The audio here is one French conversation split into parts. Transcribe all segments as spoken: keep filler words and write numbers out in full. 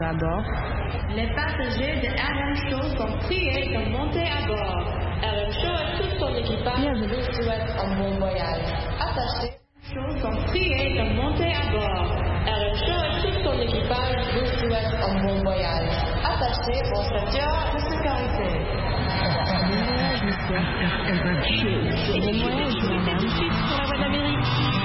À bord. Les passagers de R M Show sont priés de monter à bord. R M Show et tout son équipage vous souhaitent un bon voyage. Attachez, Show sont priés de monter à bord. R M Show et tout son équipage vous souhaitent un bon voyage. Attachez vos ceintures de sécurité. Bon voyage, madame. Tout de suite sur la voie de l'Amérique.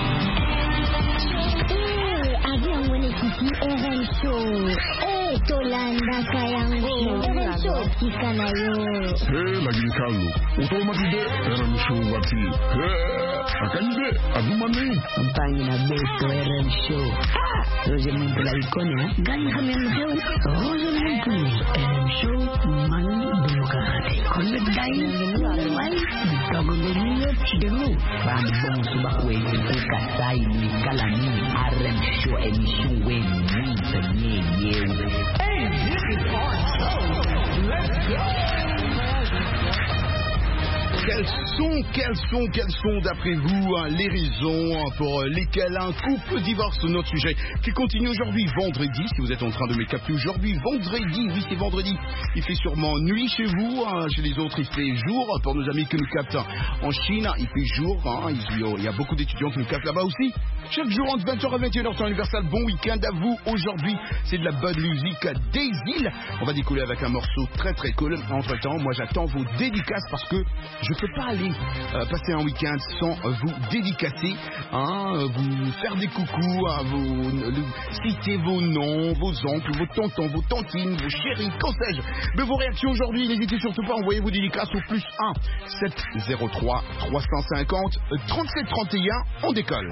Avion mwenyekiti R M Show. Eh, Tolanda Kayango. R M Show tika nayo. Eh, lagi kalu. Otomatide R M Show wati. Eh, akanyide adumane. Mpangi na beto R M Show. Roje mwenye la ikone, ha? Gani kami R M Show? Roje mwenye R M Show mani demokrati. Kone dai mani bitago leniyo chidelu. Bani bon subakwe ika sai ni kalani R M Show emission we mwita nye yewe. Hey, this is our show. Let's go. Quels sont, quels sont, quels sont d'après vous hein, les raisons pour lesquelles un couple divorce? Notre sujet qui continue aujourd'hui, vendredi, si vous êtes en train de me capter aujourd'hui, vendredi, oui c'est vendredi, il fait sûrement nuit chez vous, hein, chez les autres il fait jour, pour nos amis qui nous captent en Chine, il fait jour, hein, il y a beaucoup d'étudiants qui nous captent là-bas aussi. Chaque jour entre vingt heures et vingt et une heures temps universel, bon week-end à vous. Aujourd'hui, c'est de la bonne musique des îles. On va décoller avec un morceau très très cool. Entre temps, moi j'attends vos dédicaces parce que je peux pas aller euh, passer un week-end sans vous dédicacer, hein, vous faire des coucous, hein, vous le, citer vos noms, vos oncles, vos tontons, vos tantines, vos chéris, qu'en sais-je. Mais vos réactions aujourd'hui, n'hésitez surtout pas à envoyer vos dédicaces au plus un sept zéro trois trois cent cinquante trente-sept trente et un. On décolle.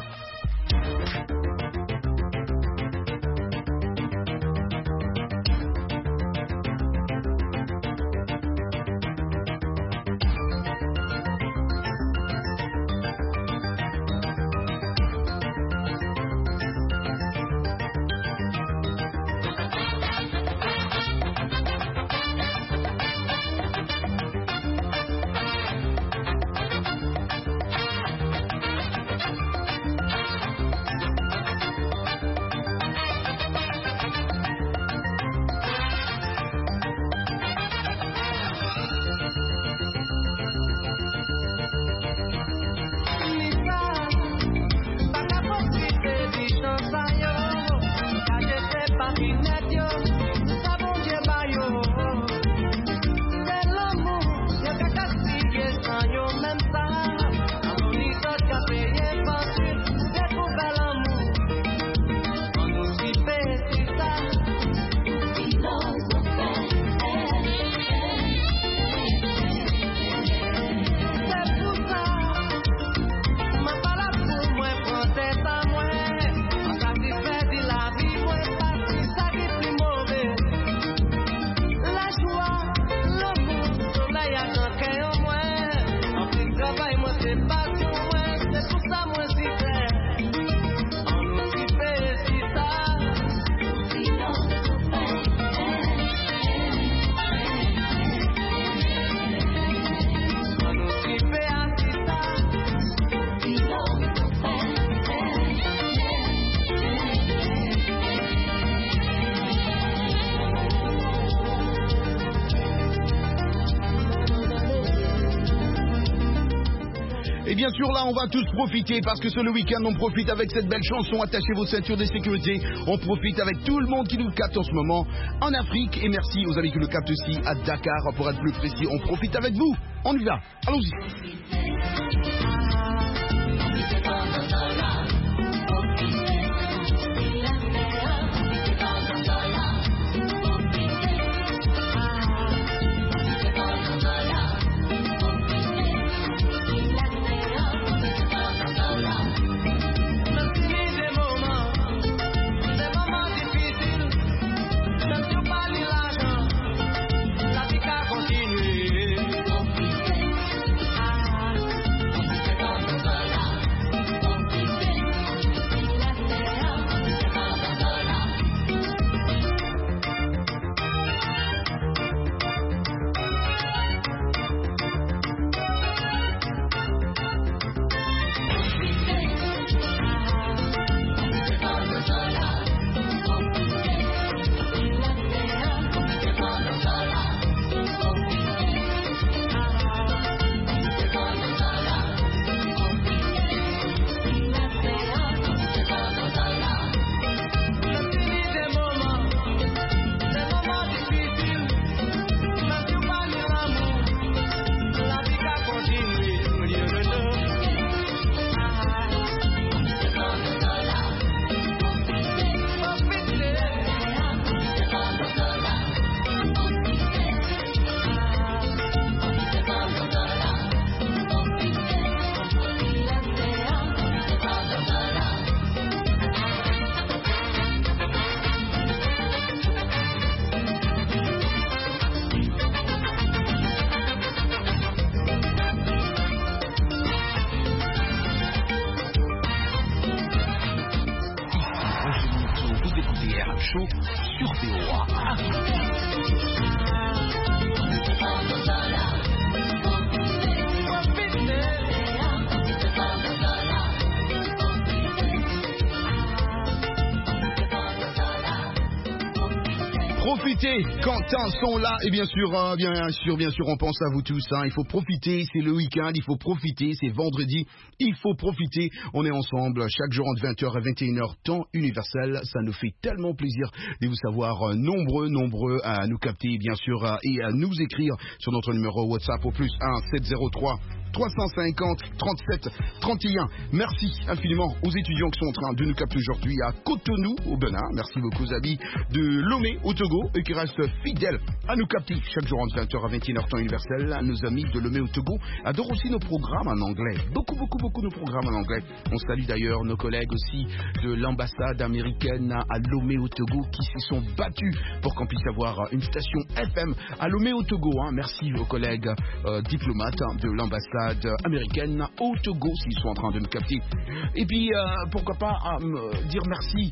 Et bien sûr là on va tous profiter parce que c'est le week-end, on profite avec cette belle chanson. Attachez vos ceintures de sécurité. On profite avec tout le monde qui nous capte en ce moment en Afrique. Et merci aux amis qui nous captent aussi à Dakar. Pour être plus précis, on profite avec vous. On y va, allons-y. Profitez quand un son là et bien sûr, hein, bien sûr, bien sûr, on pense à vous tous. Hein, il faut profiter, c'est le week-end, il faut profiter, c'est vendredi, il faut profiter. On est ensemble chaque jour entre vingt heures et vingt et une heures, temps universel. Ça nous fait tellement plaisir de vous savoir euh, nombreux, nombreux à nous capter, bien sûr, euh, et à nous écrire sur notre numéro WhatsApp au plus un sept zéro trois trois cent cinquante trente-sept trente et un. Merci infiniment aux étudiants qui sont en train de nous capter aujourd'hui à Cotonou, au Bénin. Merci beaucoup aux amis de Lomé, au Togo, et qui restent fidèles à nous capter chaque jour entre vingt heures à vingt et une heures, temps universel. Nos amis de Lomé, au Togo, adorent aussi nos programmes en anglais. Beaucoup, beaucoup, beaucoup de programmes en anglais. On salue d'ailleurs nos collègues aussi de l'ambassade américaine à Lomé, au Togo, qui s'y sont battus pour qu'on puisse avoir une station F M à Lomé, au Togo. Hein. Merci aux collègues euh, diplomates de l'ambassade américaine au Togo s'ils sont en train de nous capter. Et puis euh, pourquoi pas euh, dire merci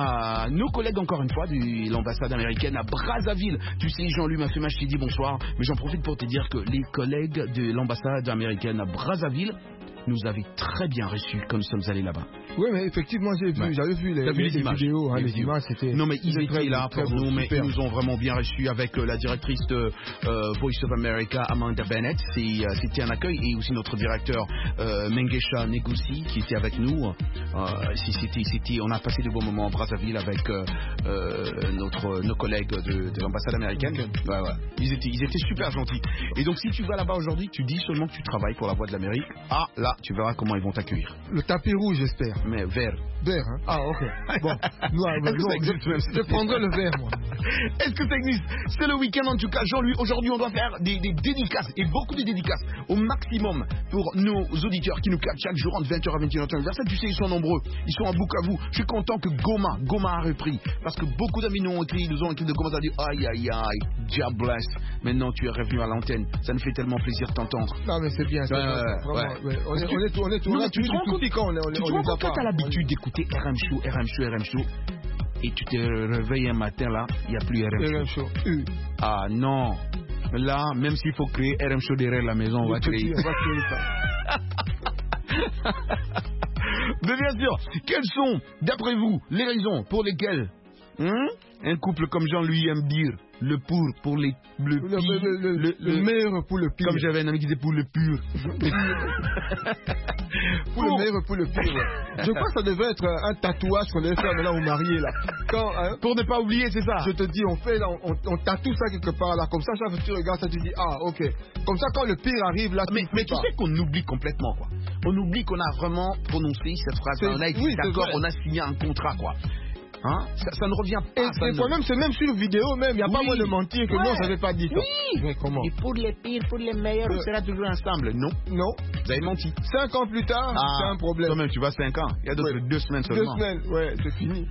à nos collègues encore une fois de l'ambassade américaine à Brazzaville. Tu sais, Jean-Louis m'a fait match, je t'ai dit bonsoir, mais j'en profite pour te dire que les collègues de l'ambassade américaine à Brazzaville nous avaient très bien reçus quand nous sommes allés là-bas. Oui, mais effectivement, j'ai vu, ouais. j'avais vu les, vu les, les images, vidéos, hein, les, les vidéos. images, c'était... Non, mais ils étaient très, là pour nous, mais ils nous ont vraiment bien reçus avec euh, la directrice de euh, Voice of America, Amanda Bennett. C'est, euh, c'était un accueil, et aussi notre directeur euh, Mengesha Negosi qui était avec nous. Euh, c'était, c'était, on a passé de bons moments à Brazzaville avec euh, euh, notre, nos collègues de, de l'ambassade américaine. Okay. Ouais, ouais. Ils étaient, ils étaient super gentils. Et donc, si tu vas là-bas aujourd'hui, tu dis seulement que tu travailles pour la Voix de l'Amérique. Ah, là, tu verras comment ils vont t'accueillir. Le tapis rouge, j'espère. Mais vert. Vert, hein? Ah, ok. Bon, nous, Est-ce que ça existe même? Je prendrai le vert, moi. Est-ce que ça existe? C'est le week-end en tout cas, Jean-Louis. Aujourd'hui, on doit faire des, des dédicaces, et beaucoup de dédicaces, au maximum pour nos auditeurs qui nous captent chaque jour entre vingt heures à vingt et une heures. Tu sais, ils sont nombreux. Ils sont à Bukavu. Je suis content que Goma, Goma a repris. Parce que beaucoup d'amis nous ont écrit, nous ont écrit de Goma, ça a dit aïe, aïe, aïe, God bless. Maintenant, tu es revenu à l'antenne. Ça nous fait tellement plaisir de t'entendre. Non, mais c'est bien. C'est euh, bien, ouais. Ouais. On, est, on est tout, on est tout, on a tu te rends compte quand on est, on est, tu te rends compte quand t'as l'habitude d'écouter R M Show, R M Show, R M Show, et tu te réveilles un matin là, il n'y a plus R M Show. R M Show. U. Ah non. Là, même s'il faut créer R M Show derrière la maison, on va créer. On va créer ça. Mais bien sûr, quelles sont, d'après vous, les raisons pour lesquelles hein, un couple comme Jean-Louis aime dire le pour pour les le le, pire, le, le, le, le, le meilleur pour le pire. Comme j'avais un ami qui disait pour le pur. Pour le meilleur pour le pire. Ouais. Je crois que ça devait être un tatouage qu'on devait faire maintenant au marié là. Quand, hein, pour ne pas oublier, c'est ça. Je te dis, on fait là, on, on tatoue ça quelque part là, comme ça, chaque fois que tu regardes ça, tu dis ah ok. Comme ça, quand le pire arrive là, mais, mais tu sais qu'on oublie complètement quoi. On oublie qu'on a vraiment prononcé cette phrase. On a été oui, d'accord, on a signé un contrat quoi. Hein? Ça, ça ne revient pas. Et, et ne... même, c'est même sur vidéo même, il n'y a oui. pas moyen de mentir que ouais. non, je n'avais pas dit ça. Oui. Mais comment? Et pour les pires, pour les meilleurs, on sera toujours ensemble. Non. Non. Vous avez menti. Cinq ans plus tard, ah, c'est un problème. Toi-même, tu vas cinq ans. Il y a d'autres ouais. deux semaines seulement. Deux semaines, ouais, c'est fini.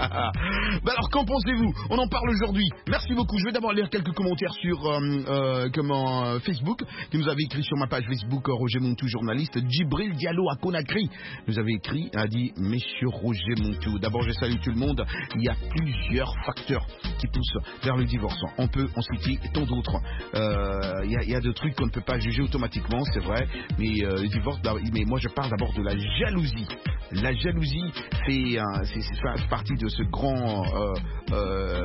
Ben alors, qu'en pensez-vous? On en parle aujourd'hui. Merci beaucoup. Je vais d'abord lire quelques commentaires sur euh, euh, comment, euh, Facebook, qui nous avait écrit sur ma page Facebook, Roger Montou, journaliste. Djibril Diallo à Conakry nous avait écrit, a dit, Monsieur Roger Montou. D'abord, je salue tout le monde. Il y a plusieurs facteurs qui poussent vers le divorce. On peut en citer tant d'autres. Euh, il, y a, il y a des trucs qu'on ne peut pas juger automatiquement, c'est vrai, mais euh, le divorce, mais moi je parle d'abord de la jalousie. La jalousie fait, euh, c'est, c'est, c'est partie de ce grand, euh, euh,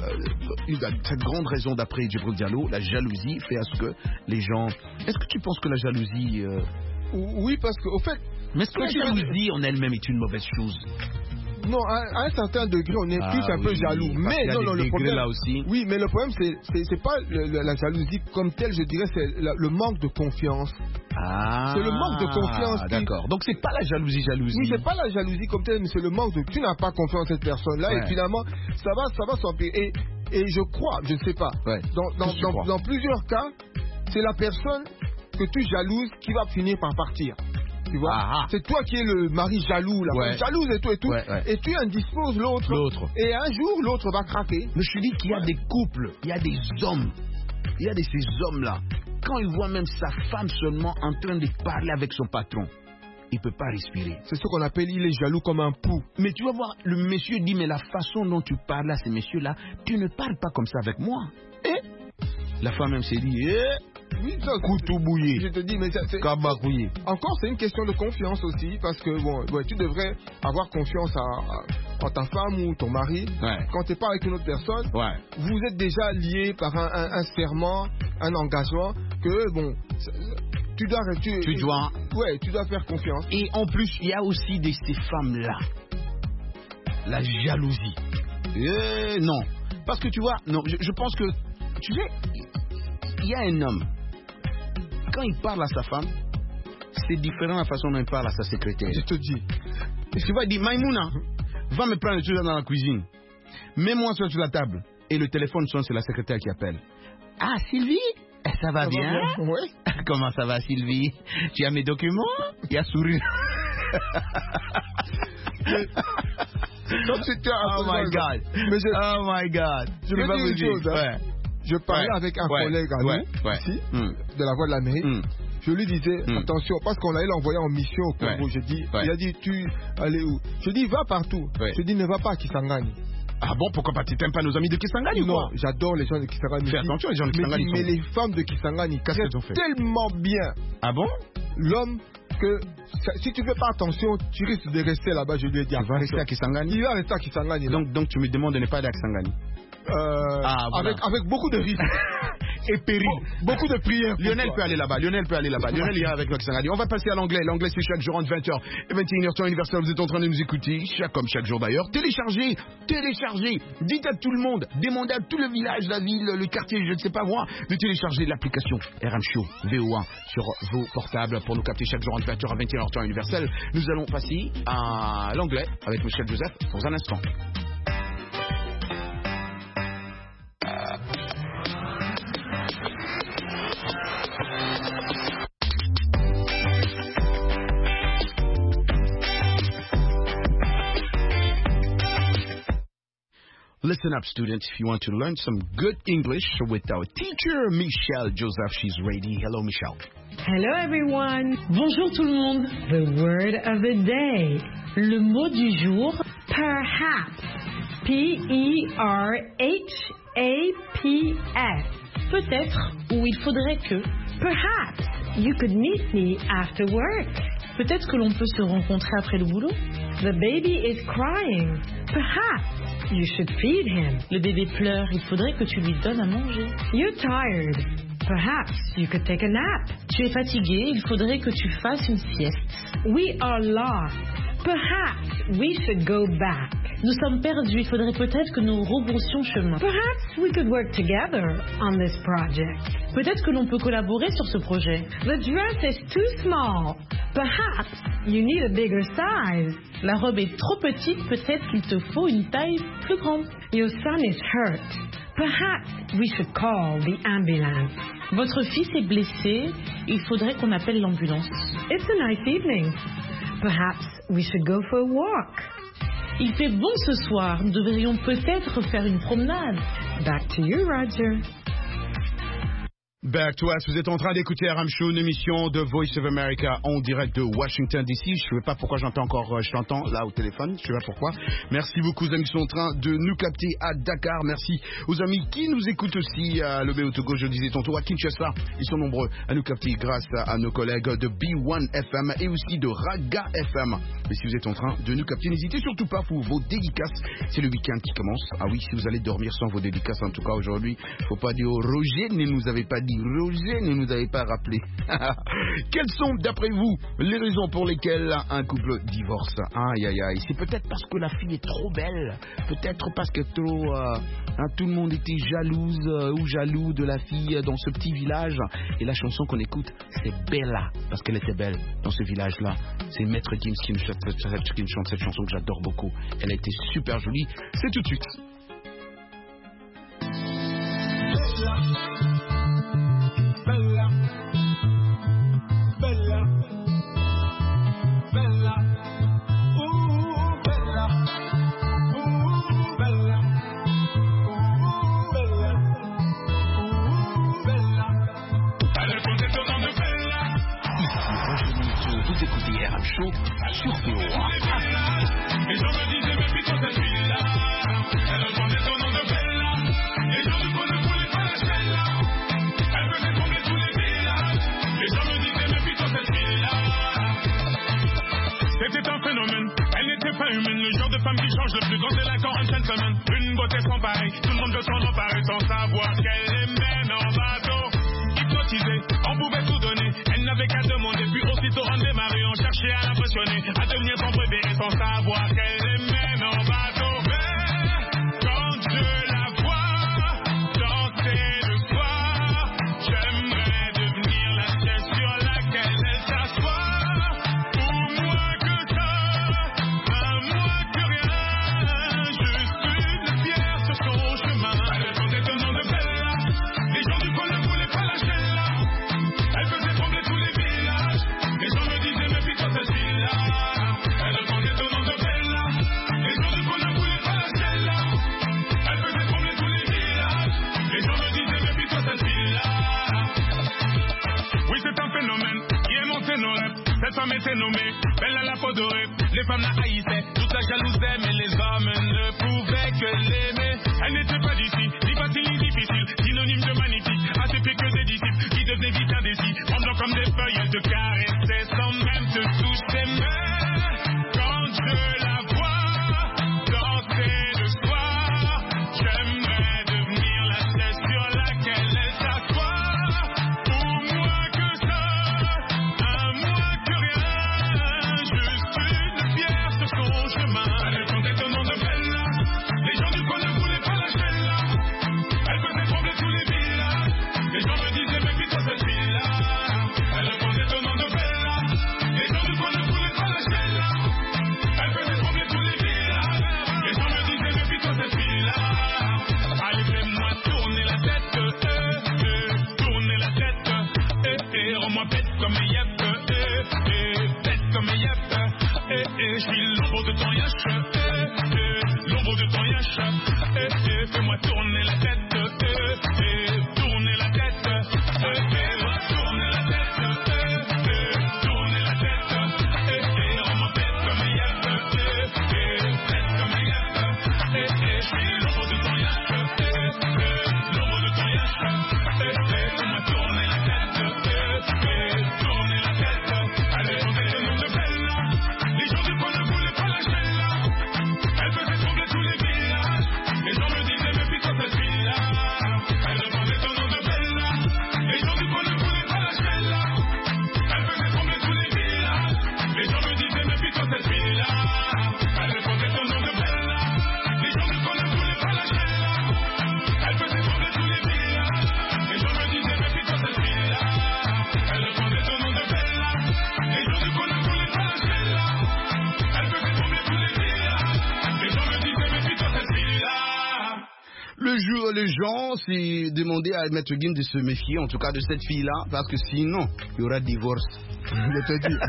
cette grande raison d'après Djibril Diallo. La jalousie fait à ce que les gens... Est-ce que tu penses que la jalousie... Euh... Oui, parce qu'au fait... Mais est-ce que la jalousie en elle-même est une mauvaise chose? Non, à, à un certain degré, on est ah, tous un oui, peu jaloux. Mais non, non, le problème là aussi. Oui, mais le problème, c'est c'est, c'est pas le, le, la jalousie comme telle, je dirais, c'est la, le manque de confiance. Ah. C'est le manque de confiance. Qui... D'accord. Donc c'est pas la jalousie, jalousie. Oui, c'est pas la jalousie comme telle, mais c'est le manque de. Tu n'as pas confiance en cette personne-là, ouais. Et finalement, ça va, ça va s'empirer. Et, et je crois, je ne sais pas. Ouais. Dans, dans, dans, dans plusieurs cas, c'est la personne que tu jalouses qui va finir par partir. Tu vois, ah, c'est toi qui es le mari jaloux, là, ouais. Jalouse et tout et tout, ouais, ouais. Et tu indisposes l'autre, l'autre, et un jour l'autre va craquer. Mais je te dis qu'il y a ouais. des couples, il y a des hommes, il y a de ces hommes-là, quand ils voient même sa femme seulement en train de parler avec son patron, il ne peut pas respirer. C'est ce qu'on appelle, il est jaloux comme un pou. Mais tu vas voir, le monsieur dit, mais la façon dont tu parles à ces messieurs-là, tu ne parles pas comme ça avec moi. Et la femme même s'est dit, eh, oui, ça, couteau bouillé. Je te dis, mais ça, c'est... Cabacouillé. Encore, c'est une question de confiance aussi, parce que, bon, ouais, tu devrais avoir confiance à, à ta femme ou ton mari. Ouais. Quand tu n'es pas avec une autre personne, ouais. vous êtes déjà liés par un, un, un serment, un engagement, que, bon... Tu dois, tu, tu dois, ouais, tu dois faire confiance. Et en plus, il y a aussi de ces femmes-là, la jalousie. Et non, parce que tu vois, non, je, je pense que, tu sais, il y a un homme, quand il parle à sa femme, c'est différent la façon dont il parle à sa secrétaire. Je te dis. Parce qu'il va dire, Maïmouna, va me prendre les choses dans la cuisine, mets-moi sur la table, et le téléphone sonne, c'est la secrétaire qui appelle. Ah, Sylvie? Ça va ça bien, va bien. Oui. Comment ça va, Sylvie? Tu as mes documents? Il y a sourire. Comme c'était oh my God. Mais je, oh my God. Je vais dire une chose. Hein. Ouais. Je parlais ouais. avec un ouais. collègue à ouais. nous, ouais. ici, mm. de la Voix de l'Amérique. Mm. Je lui disais, mm. attention, parce qu'on allait l'envoyer en mission au Congo. Ouais. Je dis, ouais. Il a dit, tu allez où? Je dis, va partout. Ouais. Je dis, ne va pas à Kisangani. Ah bon, pourquoi pas? Tu n'aimes pas nos amis de Kisangani ou Non, quoi? j'adore les gens de Kisangani. Fais attention, les gens de Kisangani. Mais, mais les femmes de Kisangani traitent tellement bien. Ah bon? L'homme que si tu ne fais pas attention, tu risques de rester là-bas. Je lui ai dit, il va rester à Kisangani. Il va rester à Kisangani. Donc, donc tu me demandes de ne pas aller à Kisangani. Euh, ah, voilà. avec, avec beaucoup de risques. Et péril. Bon, beaucoup de prières. Lionel toi. peut aller là-bas. Lionel peut aller là-bas. Lionel ira avec Kisangani. On va passer à l'anglais. L'anglais, c'est chaque jour entre vingt heures et vingt et une heures temps universel. Vous êtes en train de nous écouter, chaque, comme chaque jour d'ailleurs. Téléchargez, téléchargez. Dites à tout le monde, demandez à tout le village, la ville, le quartier, je ne sais pas moi, de télécharger l'application R M Show V O un sur vos portables pour nous capter chaque jour entre vingt heures et vingt et une heures temps universel. Nous allons passer à l'anglais avec Michel Joseph dans un instant. Listen up, students, if you want to learn some good English with our teacher, Michelle Joseph. She's ready. Hello, Michelle. Hello, everyone. Bonjour tout le monde. The word of the day. Le mot du jour, perhaps. P E R H A P S. Peut-être, ou il faudrait que. Perhaps you could meet me after work. Peut-être que l'on peut se rencontrer après le boulot. The baby is crying. Perhaps you should feed him. Le bébé pleure, il faudrait que tu lui donnes à manger. You're tired. Perhaps you could take a nap. Tu es fatigué, il faudrait que tu fasses une sieste. We are lost. Perhaps we should go back. Nous sommes perdus, il faudrait peut-être que nous rebroussions chemin. Perhaps we could work together on this project. Peut-être que l'on peut collaborer sur ce projet. The dress is too small. Perhaps you need a bigger size. La robe est trop petite, peut-être qu'il te faut une taille plus grande. Your son is hurt. Perhaps we should call the ambulance. Votre fils est blessé, il faudrait qu'on appelle l'ambulance. It's a nice evening. Perhaps we should go for a walk. Il fait bon ce soir, nous devrions peut-être faire une promenade. Back to you, Roger. Back to us, vous êtes en train d'écouter R M Show, une émission de Voice of America en direct de Washington D C. Je ne sais pas pourquoi j'entends encore, je t'entends là au téléphone, je ne sais pas pourquoi. Merci beaucoup aux amis qui sont en train de nous capter à Dakar. Merci aux amis qui nous écoutent aussi à Lobé au Togo, je disais tantôt à Kinshasa. Ils sont nombreux à nous capter grâce à nos collègues de B un F M et aussi de Raga F M. Mais si vous êtes en train de nous capter, n'hésitez surtout pas pour vos dédicaces. C'est le week-end qui commence. Ah oui, si vous allez dormir sans vos dédicaces, en tout cas aujourd'hui, il ne faut pas dire Roger, ne nous avait pas dit. Roger ne nous avait pas rappelé. Quelles sont, d'après vous, les raisons pour lesquelles un couple divorce? Aïe, aïe, aïe. C'est peut-être parce que la fille est trop belle. Peut-être parce que trop, euh, hein, tout le monde était jalouse euh, ou jaloux de la fille dans ce petit village. Et la chanson qu'on écoute, c'est Bella, parce qu'elle était belle dans ce village-là. C'est Maître Gims qui nous chante, qui nous chante cette chanson que j'adore beaucoup. Elle a été super jolie. C'est tout de suite. Bella, Bella, Bella, ooh, Bella, ooh, Bella, ooh, Bella, ooh, Bella. Allez, posez ton nom de Bella. Ici, bonjour, vous écoutez R M Show. Show sur P O A. Les gens me disaient, mais putain, cette fille-là, elle répondait son nom de Bella. Les gens du coin ne voulaient pas la chaîne-là. Elle faisait trembler tous les villages. Les gens me disaient, mais putain, cette fille-là. C'était un phénomène, elle n'était pas humaine. Le genre de femme qui change le plus grand délinquant en gentleman. Une beauté sans pareil, tout le monde veut s'en emparer sans savoir qu'elle les mène en bateau. Hypnotisée, on pouvait tout donner. Elle n'avait qu'à demander, puis aussitôt on démarrait. On cherchait à l'impressionner, à devenir son préféré sans savoir qu'elle les mène en bateau. Mais quand je la vois danser le soir, j'aimerais devenir la chaise sur laquelle elle s'assoit. Cette femme était nommée, belle à la peau dorée. Les femmes la haïssaient, toute la jalousaient, mais les hommes ne pouvaient que l'aimer. Elle n'était pas d'ici, ni facile ni difficile, synonyme de magnifique, assez pire que des disciples qui devenaient vite indécis. Tremblant comme des feuilles, elle te caressait sans même te toucher. Mais quand je la vois danser le soir, j'aimerais devenir la chaise sur laquelle elle s'assoit. Je suis l'ombre de ton yache, eh, eh, l'ombre de ton yache, eh, eh, fais-moi tourner la tête, eh, eh, tourner la tête, eh, eh, tourner la tête, eh, eh, tourner la tête, eh, eh, rends-moi bête comme un yap, eh, eh, bête comme un yap, eh, eh, je suis l'ombre de ton yache, eh, eh, l'ombre de ton yache, eh, eh, fais-moi tourner la tête, eh, eh, tourner la tête, allez, on est le nom de Bella, les gens du coin ne voulaient pas la chaîne là. Elle faisait trembler tous les villages. Les gens me disaient, mais putain, cette fille-là. Elle répondait son nom de Bella. Les gens du coin ne voulaient pas la chaîne là. Elle faisait trembler tous les villages. Les gens me disaient, mais putain, cette fille-là. Elle répondait son nom de Bella. Les gens du coin ne voulaient pas la chaîne là. Elle faisait trembler tous les villages. Les gens me disaient, mais putain, cette fille-là. Elle répondait son nom de Bella. Les gens du coin ne voulaient pas la chaîne là. Le jour, les gens, c'est demander à Maître Gims de se méfier, en tout cas de cette fille-là, parce que sinon, il y aura divorce. Je te dis.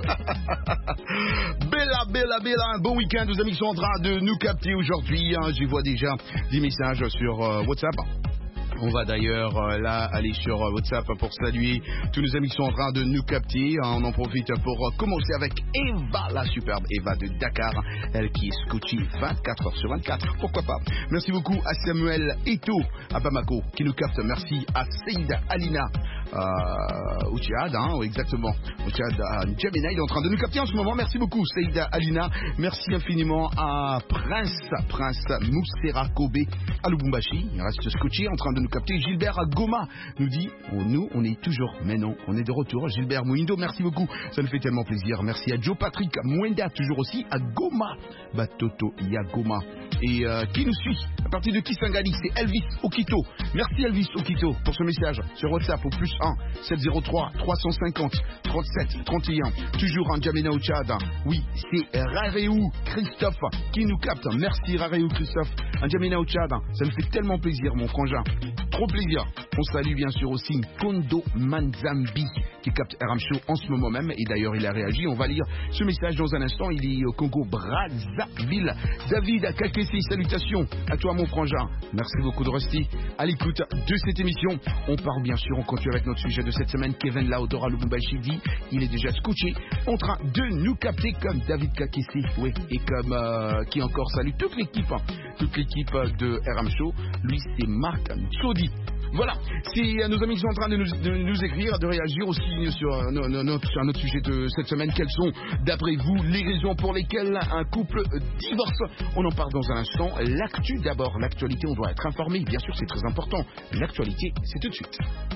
Bella, Bella, Bella, un bon week-end aux amis qui sont en train de nous capter aujourd'hui. Hein. Je vois déjà des messages sur euh, WhatsApp. On va d'ailleurs euh, là aller sur euh, WhatsApp pour saluer tous nos amis qui sont en train de nous capter. Hein, on en profite pour euh, commencer avec Eva, la superbe Eva de Dakar, elle qui est scotchée vingt-quatre heures sur vingt-quatre. Pourquoi pas. Merci beaucoup à Samuel Eto à Bamako qui nous capte. Merci à Seïda Alina euh, au Tchad, hein, exactement. Au Tchad, à N'Djamena, il est en train de nous capter en ce moment. Merci beaucoup Seïda Alina. Merci infiniment à Prince, Prince Moussera Kobe à Lubumbashi. Il reste scotché en train de nous capter. Gilbert à Goma nous dit, oh, nous on est toujours, mais non, on est de retour. Gilbert Mouindo, merci beaucoup, ça nous fait tellement plaisir. Merci à Joe Patrick Mwenda, toujours aussi à Goma, Batoto Yagoma. Et euh, qui nous suit à partir de Kisangani, c'est Elvis Okito. Merci Elvis Okito pour ce message sur WhatsApp au plus un sept zéro trois trois cent cinquante trente-sept trente et un. Toujours en N'Djamena au Tchad. Oui, c'est Rareou Christophe qui nous capte. Merci Rareou Christophe. En N'Djamena au Tchad, ça nous fait tellement plaisir mon frangin. Trop plaisir. On salue bien sûr aussi Kondo Manzambi qui capte R M Show en ce moment même. Et d'ailleurs, il a réagi. On va lire ce message dans un instant. Il est au Congo Brazzaville. David Kakessi, salutations à toi, mon frangin. Merci beaucoup de rester à l'écoute de cette émission. On part bien sûr, on continue avec notre sujet de cette semaine. Kevin Laodora Lubumbashi dit, il est déjà scotché en train de nous capter comme David Kakessi, oui, et comme euh, qui encore salue toute l'équipe, hein, toute l'équipe de R M Show. Lui, c'est Marc Tsodi. Voilà, c'est nos amis qui sont en train de nous, de nous écrire, de réagir aussi sur, euh, no, no, no, sur un autre sujet de cette semaine. Quelles sont, d'après vous, les raisons pour lesquelles un couple divorce? On en parle dans un instant. L'actu d'abord, l'actualité, on doit être informé. Bien sûr, c'est très important. L'actualité, c'est tout de suite.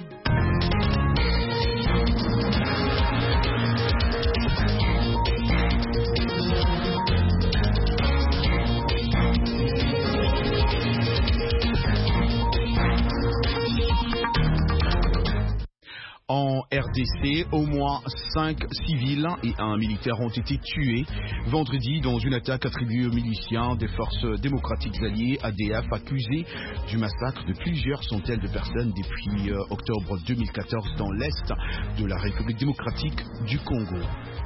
En R D C, au moins cinq civils et un militaire ont été tués vendredi dans une attaque attribuée aux miliciens des forces démocratiques alliées, A D F, accusés du massacre de plusieurs centaines de personnes depuis euh, octobre deux mille quatorze dans l'est de la République démocratique du Congo.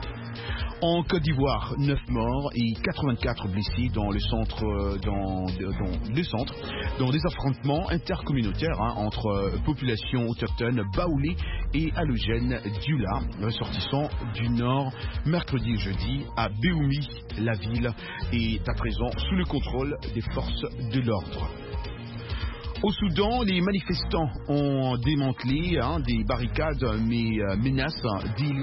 En Côte d'Ivoire, neuf morts et quatre-vingt-quatre blessés dans le centre, dans, dans le centre, dans des affrontements intercommunautaires hein, entre euh, populations autochtones baoulées et allogènes d'Ula, ressortissant du nord, mercredi et jeudi à Béoumi. La ville est à présent sous le contrôle des forces de l'ordre. Au Soudan, les manifestants ont démantelé hein, des barricades mais euh, menacent d'y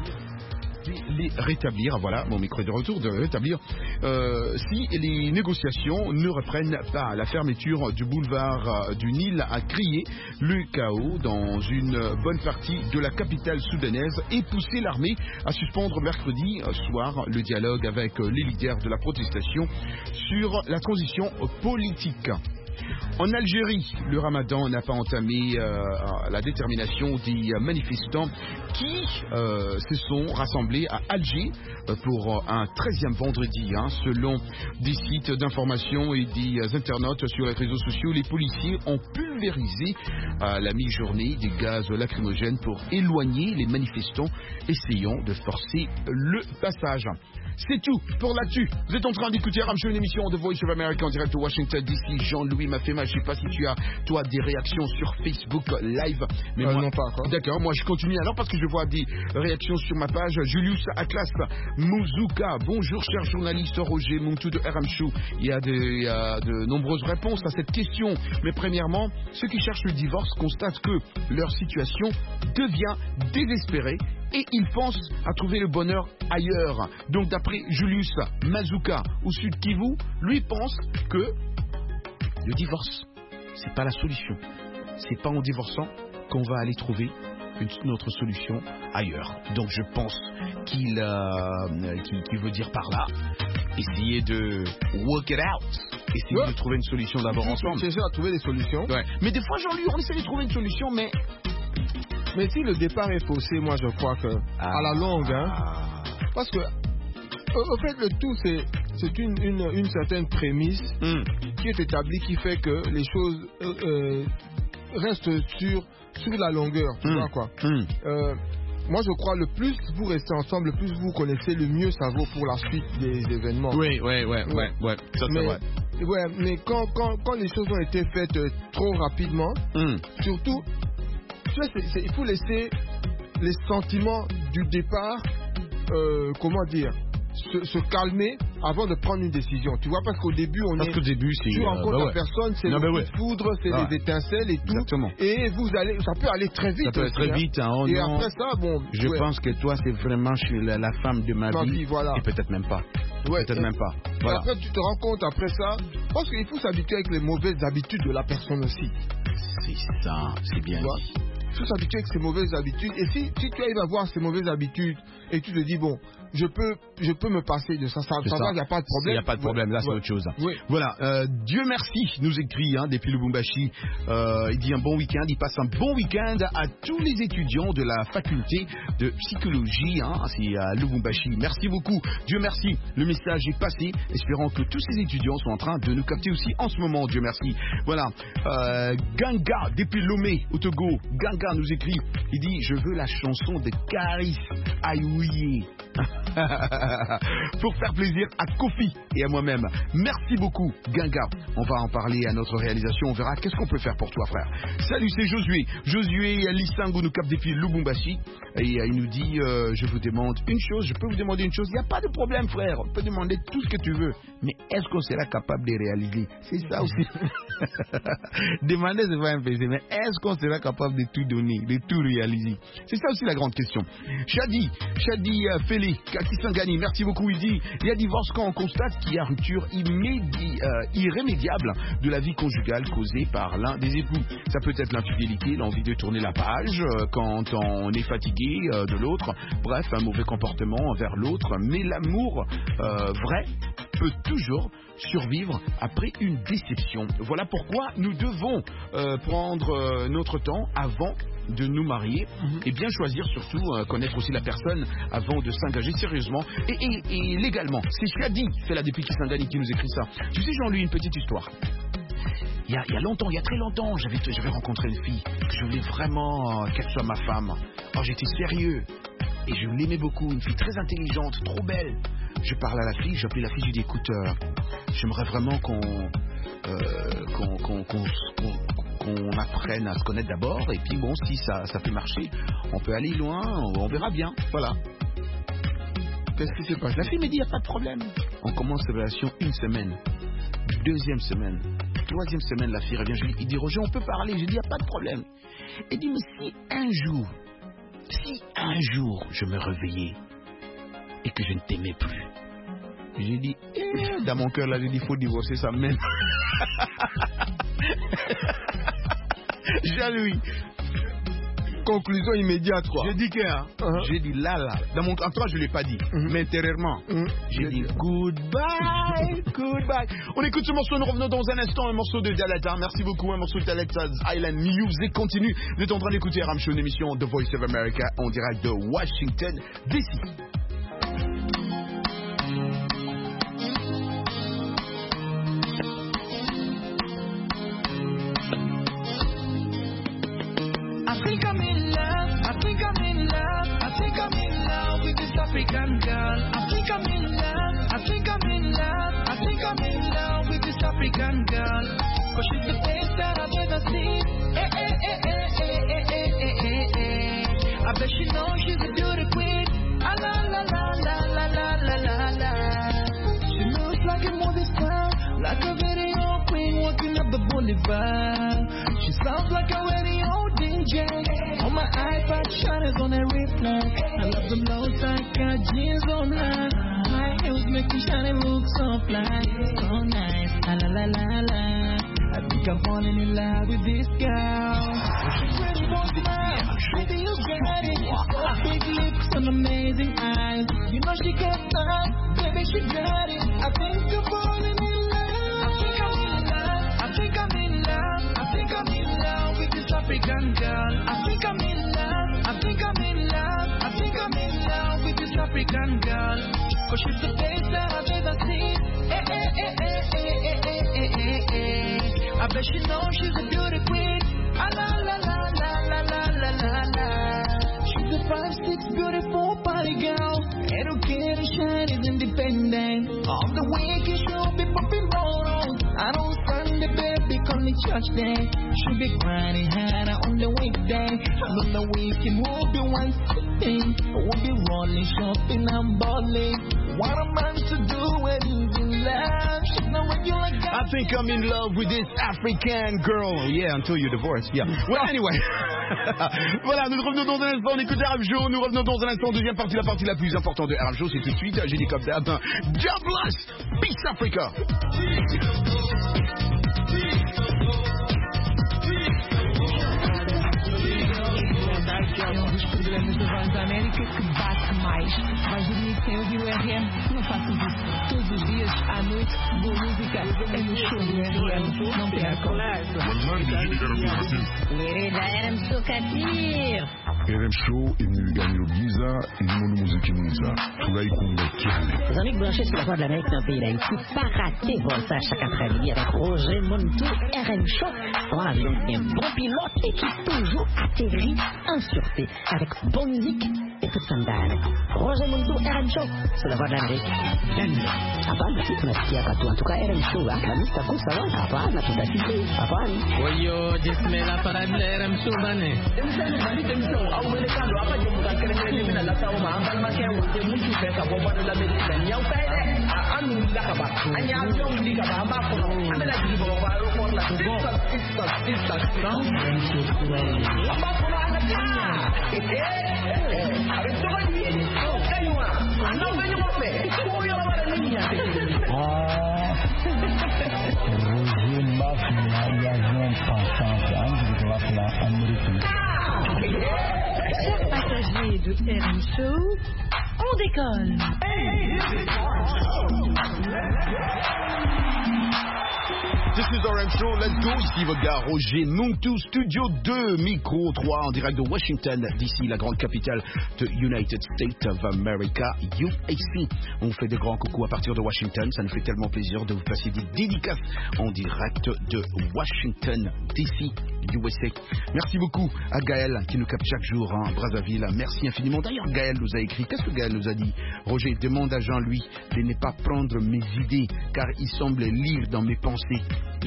les rétablir, voilà, mon micro est de retour, de rétablir, euh, si les négociations ne reprennent pas. La fermeture du boulevard du Nil a créé le chaos dans une bonne partie de la capitale soudanaise et poussé l'armée à suspendre mercredi soir le dialogue avec les leaders de la protestation sur la transition politique. En Algérie, le ramadan n'a pas entamé euh, la détermination des manifestants qui euh, se sont rassemblés à Alger pour un treizième vendredi. Hein. Selon des sites d'information et des internautes sur les réseaux sociaux, les policiers ont pulvérisé à la mi-journée des gaz lacrymogènes pour éloigner les manifestants essayant de forcer le passage. C'est tout pour l'actu. Vous êtes en train d'écouter R M Show, une émission de Voice of America en direct de Washington D C. Jean-Louis Mafema, je ne sais pas si tu as, toi, des réactions sur Facebook Live. Mais euh, moi, non pas quoi. D'accord, moi je continue alors parce que je vois des réactions sur ma page. Julius Atlas Muzuka, bonjour cher journaliste Roger Muntu de R M Show. Il y, a de, il y a de nombreuses réponses à cette question. Mais premièrement, ceux qui cherchent le divorce constatent que leur situation devient désespérée et ils pensent à trouver le bonheur ailleurs. Donc d'après Julius Mazuka au Sud Kivu, lui pense que le divorce, c'est pas la solution. C'est pas en divorçant qu'on va aller trouver une autre solution ailleurs. Donc je pense qu'il, euh, qu'il, qu'il veut dire par là, essayer de work it out. Essayer ouais. de trouver une solution d'abord ensemble. Chercher à trouver des solutions. Ouais. Mais des fois, Jean-Louis, on essaie de trouver une solution, mais... Mais si le départ est faussé, moi je crois que ah, à la longue, hein, ah. parce que au fait le tout c'est c'est une, une une certaine prémisse mm. qui est établie qui fait que les choses euh, euh, restent sur sur la longueur, tu mm. vois quoi. Mm. Euh, moi je crois le plus vous restez ensemble, le plus vous connaissez, le mieux ça vaut pour la suite des événements. Oui, oui, oui, oui, ouais, ça c'est vrai. Ouais, mais quand quand quand les choses ont été faites euh, trop rapidement, mm. surtout C'est, c'est, il faut laisser les sentiments du départ, euh, comment dire, se, se calmer avant de prendre une décision. Tu vois, parce qu'au début, on parce est. Parce qu'au début, c'est. Tu rencontres bah la ouais. personne, c'est non, le bah coup ouais. de foudre, c'est ah. les étincelles et tout. Exactement. Et vous allez, ça peut aller très vite. Ça peut aller très hein. vite. Hein. Oh, et non. après ça, bon. Je ouais. pense que toi, c'est vraiment la, la femme de ma, ma vie. vie voilà. Et peut-être même pas. Ouais, peut-être et, même pas. Voilà. Après, tu te rends compte après ça. Parce qu'il faut s'habituer avec les mauvaises habitudes de la personne aussi. C'est ça, c'est bien dit. Il faut s'habituer avec ces mauvaises habitudes. Et si, si tu arrives à voir ces mauvaises habitudes et tu te dis, bon, je peux, je peux me passer de ça, ça, ça, ça. va, il n'y a pas de problème. Il n'y a pas de problème, là, c'est ouais. autre chose. Oui. Voilà, euh, Dieu merci, nous écrit hein, depuis Lubumbashi. Euh, il dit un bon week-end, il passe un bon week-end à tous les étudiants de la faculté de psychologie. Hein, c'est à Lubumbashi. Merci beaucoup, Dieu merci. Le message est passé. Espérons que tous ces étudiants sont en train de nous capter aussi en ce moment, Dieu merci. Voilà, euh, Ganga, depuis Lomé, au Togo. Ganga Ganga nous écrit, il dit, je veux la chanson de Caris Ayouyé. Pour faire plaisir à Kofi et à moi-même. Merci beaucoup, Ganga. On va en parler à notre réalisation. On verra qu'est-ce qu'on peut faire pour toi, frère. Salut, c'est Josué. Josué Lissango nous capte depuis Lubumbashi. Et euh, il nous dit, euh, je vous demande une chose. Je peux vous demander une chose. Il n'y a pas de problème, frère. On peut demander tout ce que tu veux. Mais est-ce qu'on sera capable de réaliser? C'est ça aussi. Demander, c'est pas un plaisir. Mais est-ce qu'on sera capable de tout donner, de tout réaliser? C'est ça aussi la grande question. Shadi, Shadi euh, Félix. Kakisangani, merci beaucoup. Il dit, il y a divorce quand on constate qu'il y a rupture immédi- euh, irrémédiable de la vie conjugale causée par l'un des époux. Ça peut être l'infidélité, l'envie de tourner la page euh, quand on est fatigué euh, de l'autre, bref, un mauvais comportement envers l'autre, mais l'amour euh, vrai peut toujours survivre après une déception. Voilà pourquoi nous devons euh, prendre euh, notre temps avant de nous marier mm-hmm. et bien choisir, surtout euh, connaître aussi la personne avant de s'engager sérieusement et, et, et légalement. C'est Shadi, c'est la depuis Kisangani qui nous écrit ça. Tu sais, Jean-Louis, une petite histoire. Il y, a, il y a longtemps, il y a très longtemps, j'avais, j'avais rencontré une fille que je voulais vraiment euh, qu'elle soit ma femme. Oh, j'étais sérieux et je l'aimais beaucoup, une fille très intelligente, trop belle. Je parle à la fille, j'appelais la fille, je lui dis écoute, euh, j'aimerais vraiment qu'on, euh, qu'on, qu'on, qu'on, qu'on, qu'on apprenne à se connaître d'abord, et puis bon, si ça, ça peut marcher, on peut aller loin, on, on verra bien, voilà. Qu'est-ce qui s'est passé? La fille me dit, il n'y a pas de problème. On commence la relation une semaine, deuxième semaine, troisième semaine, la fille revient, je lui dis, il dit Roger, on peut parler, je dis, il n'y a pas de problème. Elle dit, mais si un jour, si un jour je me réveillais et que je ne t'aimais plus, j'ai dit, eh, dans mon cœur là, j'ai dit, il faut divorcer ça même. Jean-Louis. Conclusion immédiate, quoi. J'ai dit que, hein, uh-huh. j'ai dit là, là. Dans mon entourage, je ne l'ai pas dit. Uh-huh. Mais intérieurement, uh-huh. j'ai dit goodbye, goodbye. On écoute ce morceau, nous revenons dans un instant. Un morceau de Dialetta. Merci beaucoup. Un morceau de Dialetta Island Music continue. Vous êtes en train d'écouter Ram Show, une émission The Voice of America en direct de Washington, D C. African girl, I think I'm in love, I think I'm in love, I think I'm in love with this African girl. Cause she's the best that I've ever seen. Eh, eh, eh, eh, eh, eh, eh, eh, eh, eh. I bet she knows she's a beauty queen. Ah, la, la, la, la, la, la, la, la, la. She looks like a movie star, like a video queen walking up the boulevard. She sounds like a radio D J. On my iPad, shutters on a replay. I love the low tight, got jeans on her. High heels make me shine and look so fly. So nice, la la la la la. I think I'm falling in love with this girl. She's ready for smile, baby you got it. So big lips and amazing eyes. You know she got time, baby she got it. I think I'm falling in love. I think I'm in love. I think I'm in love. I think I'm in love with this African girl. I think I'm in love. I think I'm in love. I think I'm in love with this African girl. Cause she's the best that I've ever seen. Eh, eh, eh, eh, eh, eh, eh, eh, eh, eh. I bet she knows she's a beauty queen. Ah, la, la, la, la, la, la, la, la, la. She's a five, six, beautiful body girl. Educated, shiny, independent. All the weekend she'll be popping bottles. I don't stand the baby, come to church day. She'll be crying Hannah on the weekday. On the weekend we'll be one sitting. We'll be rolling, shopping and balling. What a man to do when he's in love. She's not regular girl. I think I'm in love with this African girl. Yeah, until you divorce. Yeah. Well, anyway. Voilà, nous revenons dans un instant. On écoute Arab Show. Nous revenons dans un instant. Deuxième partie, la partie la plus importante de Arab Show, c'est tout de suite. J'ai dit comme ça. God bless. Peace Africa. Dos programas da Voz da América que bate mais. Vais dormir sem ouvir o R M? Não faças isso. Todos os dias, à noite, boa música é no show do R M. Não percam. Vereda R M Show Katir. R M Show imeganiro bwiza irimo n'umuziki mwiza turayikunda cyane. Les amis branchés sur la voie de l'Amérique dans le pays d'Haïti, pas rater Volta chaque après-midi avec Roger Montou, R M Show. On a un bon pilote et qui toujours atterrit en sûreté avec bonne musique et toute sandale. Roger Montou, R M Show, sur la voie de l'Amérique. Apana, si tunasikia katu. En tout cas, R M Show, kami sitaku sawa. Apana, tutasikia. Apana. Oyo, jismela para R M Show bane. Au mercado apa je bukan keren-keren mina la tahu ma ambal ma ke wuce mutu fe ka bo bana la medicine yau kai de anu la ka ba anya yo ndi ka ba ba ko ame la ji bo ba ro ko la to go ista ista sound and so well ba ko la na eh eh a ver to ni to kai wa ando be yo pe ko yo ba la niña ah Roger Mafia ya non passant antes de la la Amérique. Chers passagers de R M Show, on décolle. This is R M Show, let's go. Ici votre gars Roger Montou, Studio deux, Micro trois, en direct de Washington, D C, la grande capitale de United States of America, U S A. On fait des grands coucous à partir de Washington. Ça nous fait tellement plaisir de vous passer des dédicaces en direct de Washington, D C, U S A. Merci beaucoup à Gaël qui nous capte chaque jour à hein, Brazzaville. Merci infiniment. D'ailleurs, Gaël nous a écrit. Qu'est-ce que Gaël nous a dit? Roger, demande à Jean-Louis de ne pas prendre mes idées car il semble lire dans mes pensées.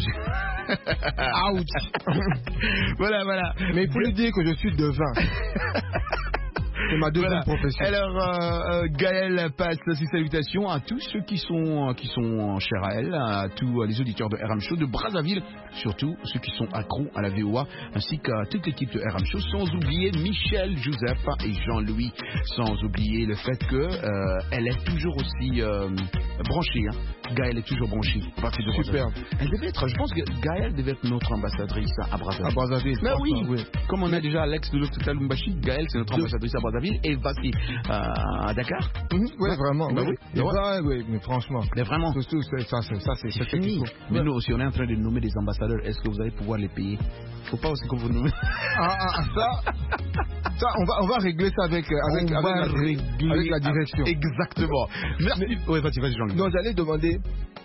Ouch. Voilà, voilà. Mais il faut lui dire que je suis devin. C'est ma deuxième voilà. profession. Alors, euh, euh, Gaël passe ses salutations à tous ceux qui sont, qui sont chers à elle, à tous les auditeurs de R M Show de Brazzaville, surtout ceux qui sont accros à la V O A, ainsi qu'à toute l'équipe de R M Show, sans oublier Michel, Joseph et Jean-Louis, sans oublier le fait que euh, elle est toujours aussi euh, branchée. Hein. Gaël est toujours branchée. Super. Elle devait être, je pense que Gaël devait être notre ambassadrice à Brazzaville. À Brazzaville. Mais oui, oui. Comme on a déjà Alex de l'Hôpital Lumbashi, Gaël c'est notre ambassadrice à Brazzaville et Vassi euh, à Dakar. Mmh, oui, vraiment. Bah, oui, oui. Ouais. Ouais, oui, mais franchement. Mais vraiment. Surtout, ça, c'est ça, c'est fini. Mais nous aussi, on est en train de nommer des ambassadeurs. Est-ce que vous allez pouvoir les payer? Faut pas aussi qu'on vous nomme. Ah, ah, ça, ça, on va, on va régler ça avec, avec, avec, la, régler avec la direction. Exactement. Merci. Mais, oui, vas-y, vas-y, Jean-Luc. Donc, j'allais demander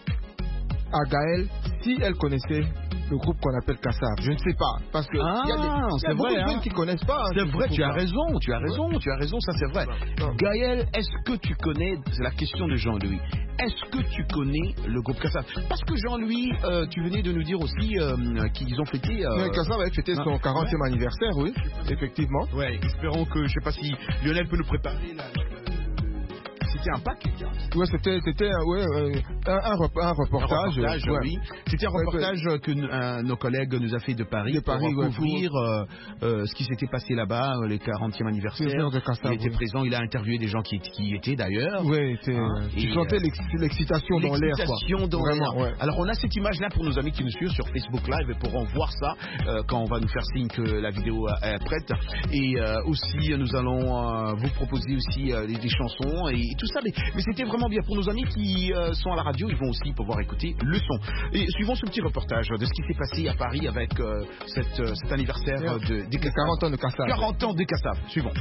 à Gaël si elle connaissait le groupe qu'on appelle Kassav. Je ne sais pas. Parce que ah, il y a, des, il y a beaucoup vrai, de gens hein. qui ne connaissent pas. C'est hein, vrai, tu as raison, tu as raison, ouais. tu as raison, ça c'est vrai. Ouais. Gaël, est-ce que tu connais, c'est la question de Jean-Louis, est-ce que tu connais le groupe Kassav? Parce que Jean-Louis, euh, tu venais de nous dire aussi euh, qu'ils ont fêté... Euh... Oui, Kassav avait fêté son quarantième ouais. anniversaire, oui, effectivement. Ouais, espérons que, je ne sais pas si Lionel peut nous préparer là. C'était un pack. Ouais, c'était c'était ouais, euh, un, un, rep, un reportage. Un reportage ouais. oui. C'était un reportage ouais. que euh, nos collègues nous a fait de Paris, de Paris pour ouais, couvrir euh, euh, ce qui s'était passé là-bas, le quarantième anniversaire. De Kassav, il était oui. présent, il a interviewé des gens qui, qui y étaient d'ailleurs. Oui, ah, tu sentais euh, l'excitation dans l'air. L'excitation dans l'air. Ouais. Alors on a cette image-là pour nos amis qui nous suivent sur Facebook Live et pourront voir ça euh, quand on va nous faire signe que la vidéo est prête. Et euh, aussi nous allons euh, vous proposer aussi euh, des, des chansons et, et tout ça. Mais, mais c'était vraiment bien pour nos amis qui euh, sont à la radio, ils vont aussi pouvoir écouter le son. Et suivons ce petit reportage de ce qui s'est passé à Paris avec euh, cette, euh, cet anniversaire de, des quarante ans de Kassav. quarante ans de Kassav. Suivons.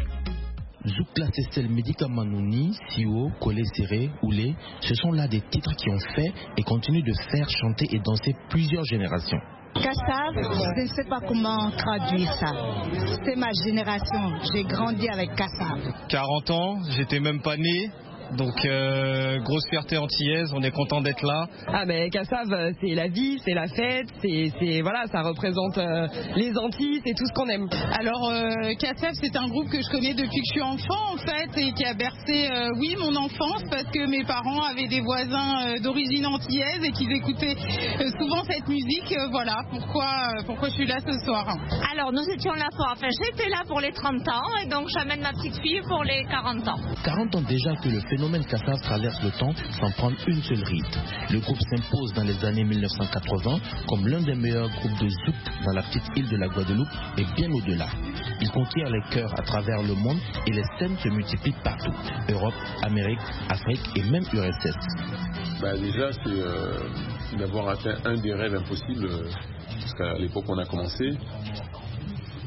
Zoukla Tessel Médicamanouni, Sio, Kolé Serré, Oulé, ce sont là des titres qui ont fait et continuent de faire chanter et danser plusieurs générations. Kassav, je ne sais pas comment traduire ça. C'est ma génération, j'ai grandi avec Kassav. quarante ans, j'étais même pas né. Donc euh, grosse fierté antillaise, on est content d'être là. Ah mais Kassav, c'est la vie, c'est la fête, c'est, c'est voilà, ça représente euh, les Antilles, c'est tout ce qu'on aime. Alors euh, Kassav, c'est un groupe que je connais depuis que je suis enfant en fait et qui a bercé euh, oui mon enfance parce que mes parents avaient des voisins euh, d'origine antillaise et qu'ils écoutaient euh, souvent cette musique. Euh, voilà pourquoi euh, pourquoi je suis là ce soir. Alors nous étions là pour, enfin j'étais là pour les trente ans et donc j'amène ma petite fille pour les quarante ans. quarante ans déjà que le phénomène Le phénomène Kassav traverse le temps sans prendre une seule ride. Le groupe s'impose dans les années mille neuf cent quatre-vingts comme l'un des meilleurs groupes de zouk dans la petite île de la Guadeloupe et bien au-delà. Il conquiert les cœurs à travers le monde et les scènes se multiplient partout. Europe, Amérique, Afrique et même U R S S. Bah déjà, c'est euh, d'avoir atteint un des rêves impossibles, euh, parce qu'à l'époque où on a commencé,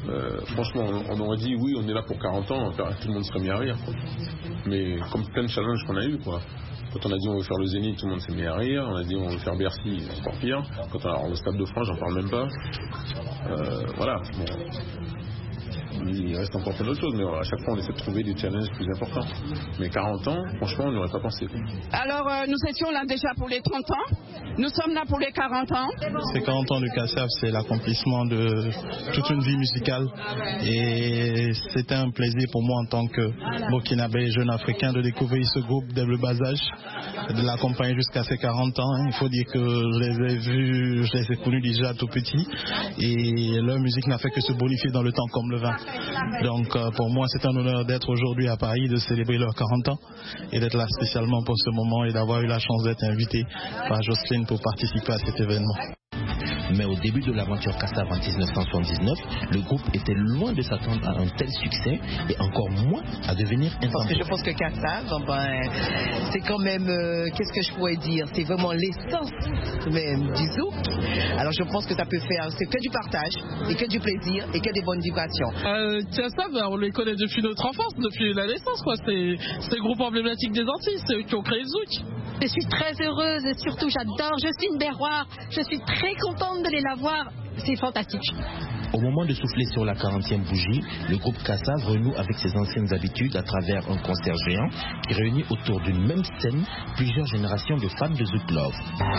Euh, franchement, on, on aurait dit oui, on est là pour quarante ans, tout le monde serait mis à rire. Quoi. Mais comme plein de challenges qu'on a eu, quoi. Quand on a dit on veut faire le Zénith, tout le monde s'est mis à rire. On a dit on veut faire Bercy, encore pire. Quand on a alors, le Stade de France, j'en parle même pas. Euh, voilà. Bon. Il reste encore plein d'autres choses, mais à chaque fois on essaie de trouver des challenges plus importants. Mais quarante ans, franchement, on n'y aurait pas pensé. Alors, euh, nous étions là déjà pour les trente ans. Nous sommes là pour les quarante ans. Ces quarante ans de Kassav, c'est l'accomplissement de toute une vie musicale. Et c'était un plaisir pour moi en tant que Burkinabé jeune africain de découvrir ce groupe dès le bas âge, de l'accompagner jusqu'à ses quarante ans. Il faut dire que je les ai vus, je les ai connus déjà tout petits. Et leur musique n'a fait que se bonifier dans le temps comme le vin. Donc euh, pour moi c'est un honneur d'être aujourd'hui à Paris, de célébrer leurs quarante ans et d'être là spécialement pour ce moment et d'avoir eu la chance d'être invité par Jocelyne pour participer à cet événement. Mais au début de l'aventure Kassav en dix-neuf cent soixante-dix-neuf, le groupe était loin de s'attendre à un tel succès et encore moins à devenir intemporel. Parce que je pense que Kassav, ben, c'est quand même, euh, qu'est-ce que je pourrais dire, c'est vraiment l'essence même du zouk. Alors je pense que ça peut faire, c'est que du partage et que du plaisir et que des bonnes vibrations. Euh, Kassav, on les connaît depuis notre enfance, depuis la naissance, quoi. C'est, c'est le groupe emblématique des Antilles, c'est eux qui ont créé le zouk. Je suis très heureuse et surtout j'adore, je suis une berroire, je suis très contente de les la voir, c'est fantastique. Au moment de souffler sur la quarantième bougie, le groupe Kassav renoue avec ses anciennes habitudes à travers un concert géant qui réunit autour d'une même scène plusieurs générations de fans de Zouk Love.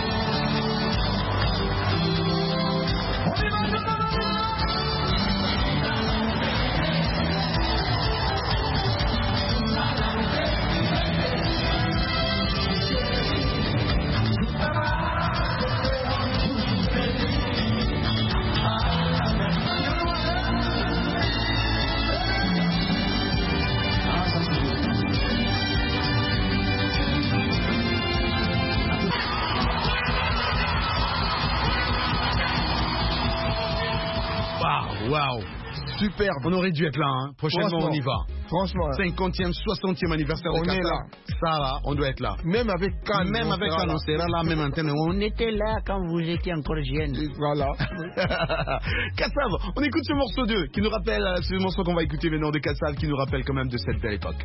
Waouh, superbe, on aurait dû être là, hein. Prochainement on y va. Franchement. cinquantième, soixantième anniversaire de on Kassav. est là. Ça là, on doit être là. Même avec Cannes. Même avec Cannes, on sera là, même antenne. On était là quand vous étiez encore jeune. Voilà. Kassav, on écoute ce morceau deux qui nous rappelle, ce morceau qu'on va écouter maintenant de Kassav qui nous rappelle quand même de cette belle époque.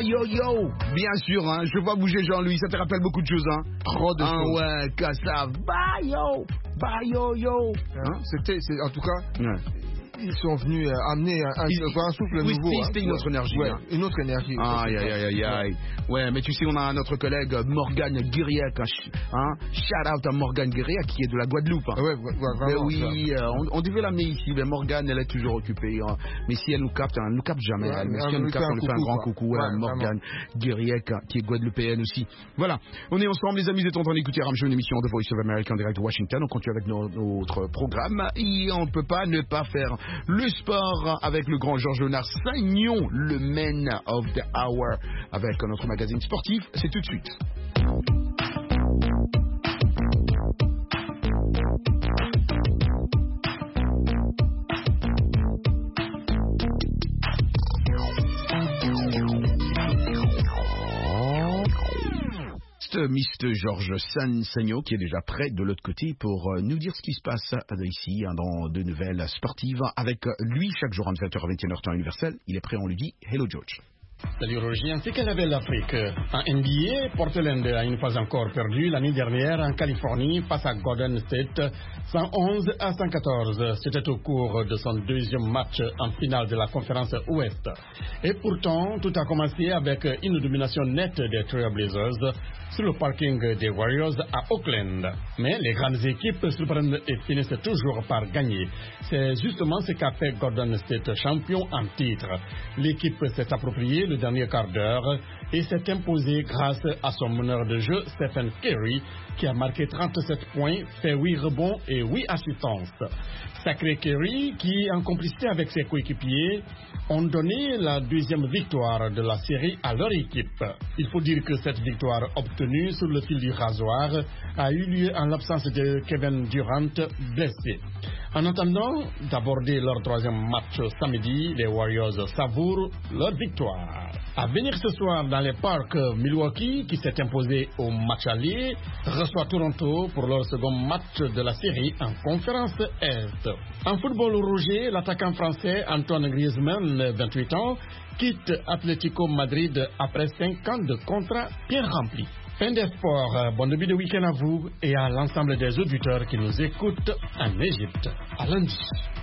yo yo. Bien sûr, hein, je vois bouger Jean-Louis, ça te rappelle beaucoup de choses, hein. Trop de ah, choses. Ouais, Kassav, bah yo, bah yo yo. Hein? C'était, c'est, en tout cas, ouais. Ils sont venus euh, amener un, un, un souffle oui, nouveau. C'était hein. une autre énergie. Ouais, hein. une autre énergie. Aïe, aïe, aïe, aïe. Ouais, mais tu sais, on a notre collègue Morgane Guiriac. Hein? Shout out à Morgane Guiriac qui est de la Guadeloupe. Hein. Ouais, ouais, vraiment, oui, euh, on, on devait l'amener ici, mais Morgane, elle est toujours occupée. Hein. Mais si elle nous capte, hein, elle nous capte jamais. Ouais, elle. Mais si elle nous capte, on lui fait un grand coucou. Ouais, ouais, Morgane Guiriac, qui est guadeloupéenne aussi. Voilà, on est ensemble, les amis, vous êtes en train d'écouter Ramshow, une émission de Voice of America en direct de Washington. On continue avec nos, notre programme. Et on ne peut pas ne pas faire le sport avec le grand Georges-Léonard Sagnon, le man of the hour, avec notre magazine sportif. C'est tout de suite. Mister Georges Sagnon qui est déjà prêt de l'autre côté pour nous dire ce qui se passe ici dans de nouvelles sportives. Avec lui, chaque jour à vingt heures vingt et une heures temps universel, il est prêt, on lui dit Hello George. Salut Roger, ainsi qu'à la belle Afrique. En N B A, Portland a une fois encore perdu l'année dernière en Californie face à Golden State, cent onze à cent quatorze. C'était au cours de son deuxième match en finale de la conférence Ouest. Et pourtant, tout a commencé avec une domination nette des Trailblazers sur le parking des Warriors à Oakland. Mais les grandes équipes surprennent et finissent toujours par gagner. C'est justement ce qu'a fait Golden State, champion en titre. L'équipe s'est appropriée le dernier quart d'heure et s'est imposée grâce à son meneur de jeu Stephen Curry qui a marqué trente-sept points, fait huit rebonds et huit assistances. Sacré Curry qui, en complicité avec ses coéquipiers, ont donné la deuxième victoire de la série à leur équipe. Il faut dire que cette victoire obtenue sur le fil du rasoir a eu lieu en l'absence de Kevin Durant blessé. En attendant d'aborder leur troisième match samedi, les Warriors savourent leur victoire. À venir ce soir dans les parcs, Milwaukee, qui s'est imposé au match aller, reçoit Toronto pour leur second match de la série en conférence Est. En football rouge, l'attaquant français Antoine Griezmann, vingt-huit ans, quitte Atlético Madrid après cinq ans de contrat bien rempli. Fin des sports, bon début de week-end à vous et à l'ensemble des auditeurs qui nous écoutent en Égypte. À lundi.